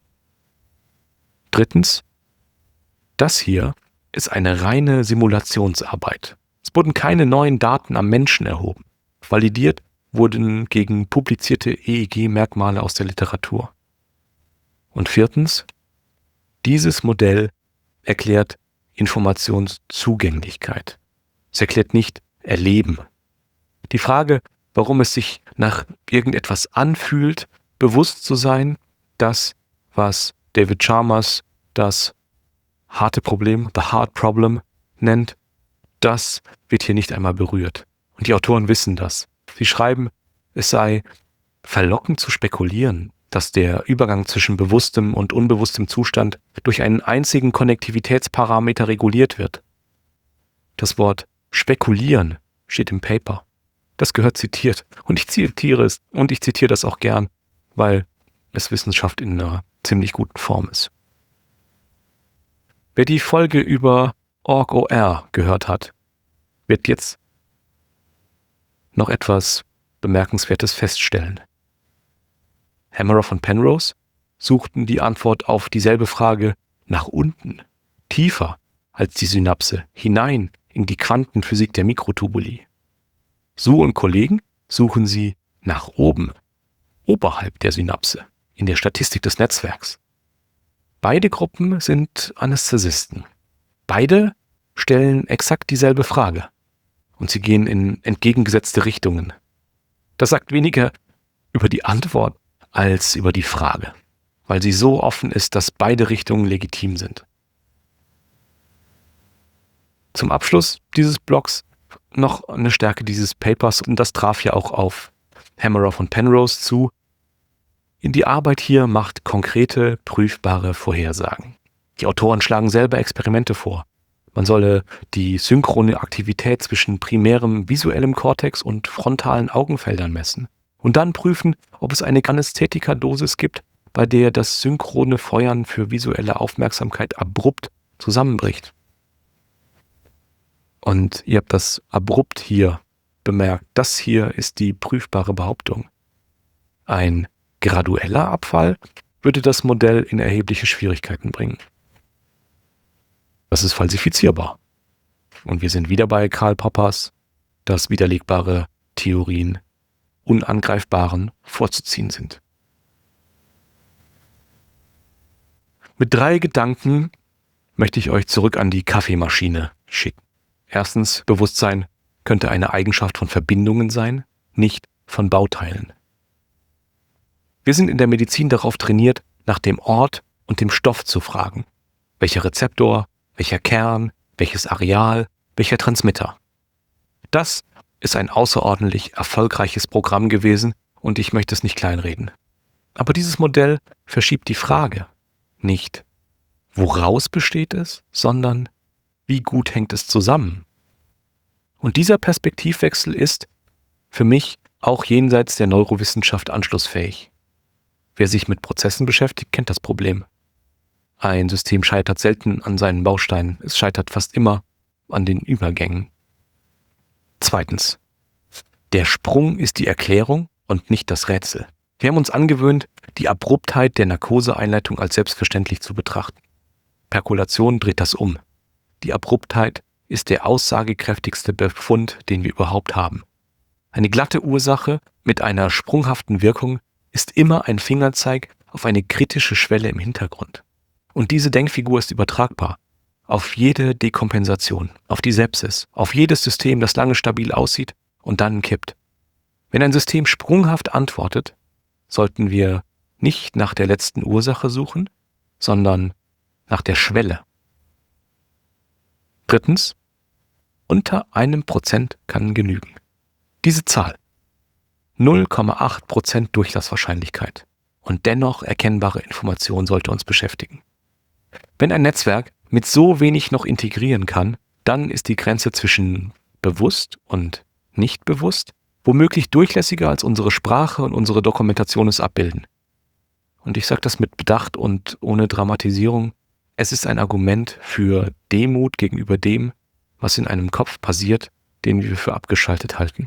Drittens, das hier ist eine reine Simulationsarbeit. Es wurden keine neuen Daten am Menschen erhoben. Validiert wurden gegen publizierte EEG-Merkmale aus der Literatur. Und viertens, dieses Modell erklärt Informationszugänglichkeit. Es erklärt nicht Erleben. Die Frage, warum es sich nach irgendetwas anfühlt, bewusst zu sein, das, was David Chalmers das harte Problem, the hard problem, nennt, das wird hier nicht einmal berührt. Und die Autoren wissen das. Sie schreiben, es sei verlockend zu spekulieren, dass der Übergang zwischen bewusstem und unbewusstem Zustand durch einen einzigen Konnektivitätsparameter reguliert wird. Das Wort spekulieren steht im Paper. Das gehört zitiert. Und ich zitiere es. Und ich zitiere das auch gern, weil es Wissenschaft in einer ziemlich guten Form ist. Wer die Folge über Org-OR gehört hat, wird jetzt noch etwas Bemerkenswertes feststellen. Hameroff und Penrose suchten die Antwort auf dieselbe Frage nach unten, tiefer als die Synapse, hinein in die Quantenphysik der Mikrotubuli. Su und Kollegen suchen sie nach oben, oberhalb der Synapse, in der Statistik des Netzwerks. Beide Gruppen sind Anästhesisten. Beide stellen exakt dieselbe Frage und sie gehen in entgegengesetzte Richtungen. Das sagt weniger über die Antwort als über die Frage, weil sie so offen ist, dass beide Richtungen legitim sind. Zum Abschluss dieses Blogs noch eine Stärke dieses Papers, und das traf ja auch auf Hameroff und Penrose zu. Die Arbeit hier macht konkrete, prüfbare Vorhersagen. Die Autoren schlagen selber Experimente vor. Man solle die synchrone Aktivität zwischen primärem visuellem Kortex und frontalen Augenfeldern messen und dann prüfen, ob es eine Anästhetika-Dosis gibt, bei der das synchrone Feuern für visuelle Aufmerksamkeit abrupt zusammenbricht. Und ihr habt das abrupt hier bemerkt. Das hier ist die prüfbare Behauptung. Ein gradueller Abfall würde das Modell in erhebliche Schwierigkeiten bringen. Das ist falsifizierbar. Und wir sind wieder bei Karl Poppers, dass widerlegbare Theorien unangreifbaren vorzuziehen sind. Mit 3 Gedanken möchte ich euch zurück an die Kaffeemaschine schicken. Erstens, Bewusstsein könnte eine Eigenschaft von Verbindungen sein, nicht von Bauteilen. Wir sind in der Medizin darauf trainiert, nach dem Ort und dem Stoff zu fragen. Welcher Rezeptor, welcher Kern, welches Areal, welcher Transmitter. Das ist ein außerordentlich erfolgreiches Programm gewesen und ich möchte es nicht kleinreden. Aber dieses Modell verschiebt die Frage nicht, woraus besteht es, sondern wie gut hängt es zusammen? Und dieser Perspektivwechsel ist für mich auch jenseits der Neurowissenschaft anschlussfähig. Wer sich mit Prozessen beschäftigt, kennt das Problem. Ein System scheitert selten an seinen Bausteinen, es scheitert fast immer an den Übergängen. Zweitens, der Sprung ist die Erklärung und nicht das Rätsel. Wir haben uns angewöhnt, die Abruptheit der Narkoseeinleitung als selbstverständlich zu betrachten. Perkulation dreht das um. Die Abruptheit ist der aussagekräftigste Befund, den wir überhaupt haben. Eine glatte Ursache mit einer sprunghaften Wirkung ist immer ein Fingerzeig auf eine kritische Schwelle im Hintergrund. Und diese Denkfigur ist übertragbar auf jede Dekompensation, auf die Sepsis, auf jedes System, das lange stabil aussieht und dann kippt. Wenn ein System sprunghaft antwortet, sollten wir nicht nach der letzten Ursache suchen, sondern nach der Schwelle. Drittens, unter 1% kann genügen. Diese Zahl, 0,8% Durchlasswahrscheinlichkeit und dennoch erkennbare Information sollte uns beschäftigen. Wenn ein Netzwerk mit so wenig noch integrieren kann, dann ist die Grenze zwischen bewusst und nicht bewusst womöglich durchlässiger als unsere Sprache und unsere Dokumentation es abbilden. Und ich sage das mit Bedacht und ohne Dramatisierung. Es ist ein Argument für Demut gegenüber dem, was in einem Kopf passiert, den wir für abgeschaltet halten.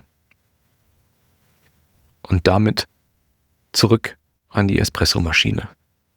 Und damit zurück an die Espressomaschine.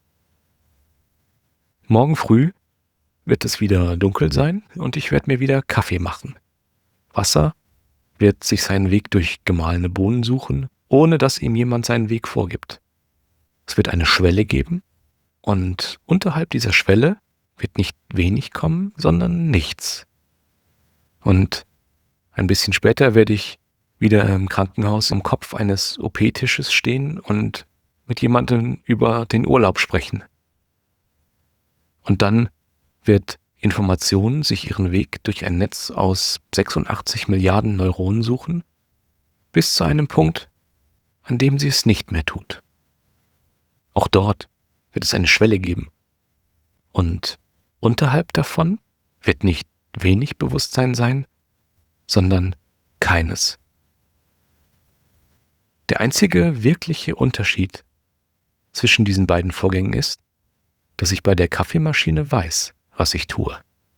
Morgen früh wird es wieder dunkel sein und ich werde mir wieder Kaffee machen. Wasser wird sich seinen Weg durch gemahlene Bohnen suchen, ohne dass ihm jemand seinen Weg vorgibt. Es wird eine Schwelle geben und unterhalb dieser Schwelle wird nicht wenig kommen, sondern nichts. Und ein bisschen später werde ich wieder im Krankenhaus am Kopf eines OP-Tisches stehen und mit jemandem über den Urlaub sprechen. Und dann wird Information sich ihren Weg durch ein Netz aus 86 Milliarden Neuronen suchen, bis zu einem Punkt, an dem sie es nicht mehr tut. Auch dort wird es eine Schwelle geben. Und unterhalb davon wird nicht wenig Bewusstsein sein, sondern keines. Der einzige wirkliche Unterschied zwischen diesen beiden Vorgängen ist, dass ich bei der Kaffeemaschine weiß, was ich tue.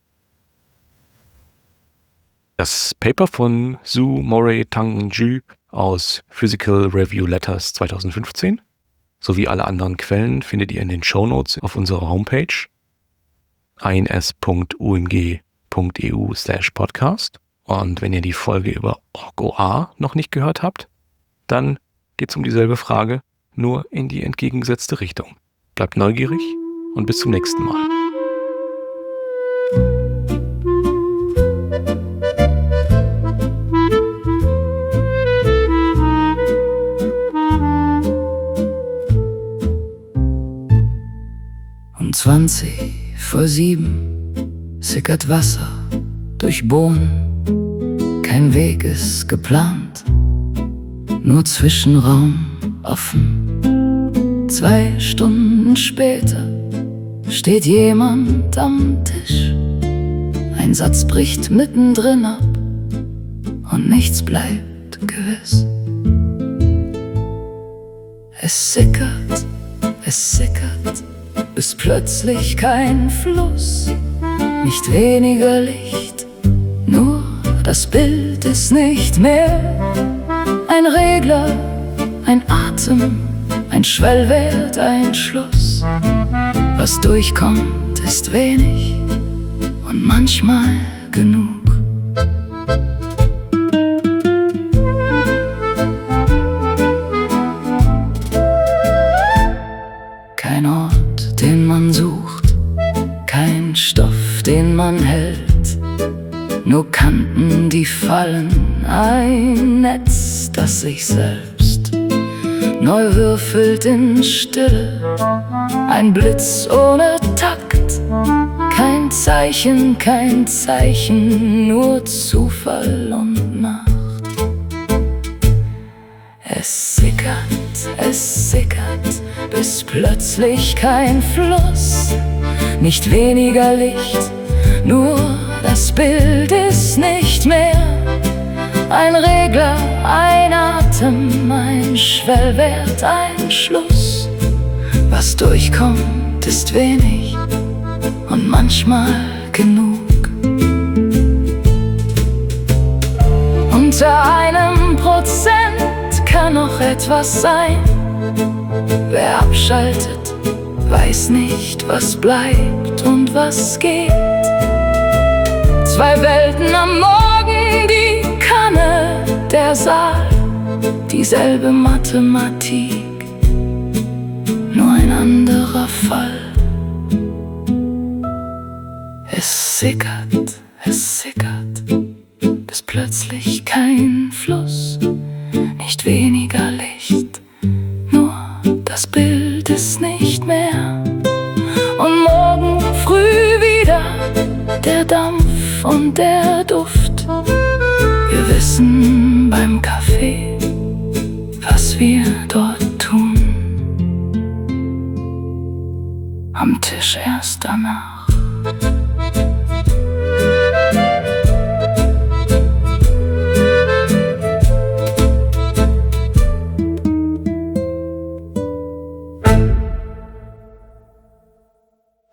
Das Paper von Zhu, Murray, Tang und Zhu aus Physical Review Letters 2015 sowie alle anderen Quellen findet ihr in den Shownotes auf unserer Homepage ins.umg.eu/podcast. Und wenn ihr die Folge über OrgOA noch nicht gehört habt, dann geht es um dieselbe Frage, nur in die entgegengesetzte Richtung. Bleibt neugierig und bis zum nächsten Mal. Um 6:20 sickert Wasser durch Bohnen. Kein Weg ist geplant, nur Zwischenraum offen. 2 Stunden später steht jemand am Tisch. Ein Satz bricht mittendrin ab und nichts bleibt gewiss. Es sickert, bis plötzlich kein Fluss, nicht weniger Licht, nur das Bild ist nicht mehr. Ein Regler, ein Atem, ein Schwellwert, ein Schluss. Was durchkommt, ist wenig und manchmal genug. Kein Ort, den man sucht, kein Stoff, den man hält, nur Kanten, die fallen, ein Netz, das sich selbst neu würfelt in Stille, ein Blitz ohne Takt, kein Zeichen, nur Zufall und Nacht. Es sickert, bis plötzlich kein Fluss, nicht weniger Licht, nur das Bild ist nicht mehr. Ein Regler, ein Atem, ein Schwellwert, ein Schluss. Was durchkommt, ist wenig und manchmal genug. Unter 1% kann noch etwas sein. Wer abschaltet, weiß nicht, was bleibt und was geht. 2 Welten am Morgen, die Kanne, der Saal, dieselbe Mathematik, nur ein anderer Fall. Es sickert, bis plötzlich kein Fluss, nicht weniger Licht, nur das Bild ist nicht mehr. Und morgen früh wieder der Dampf und der Duft. Wir wissen beim Kaffee, was wir dort tun. Am Tisch erst danach.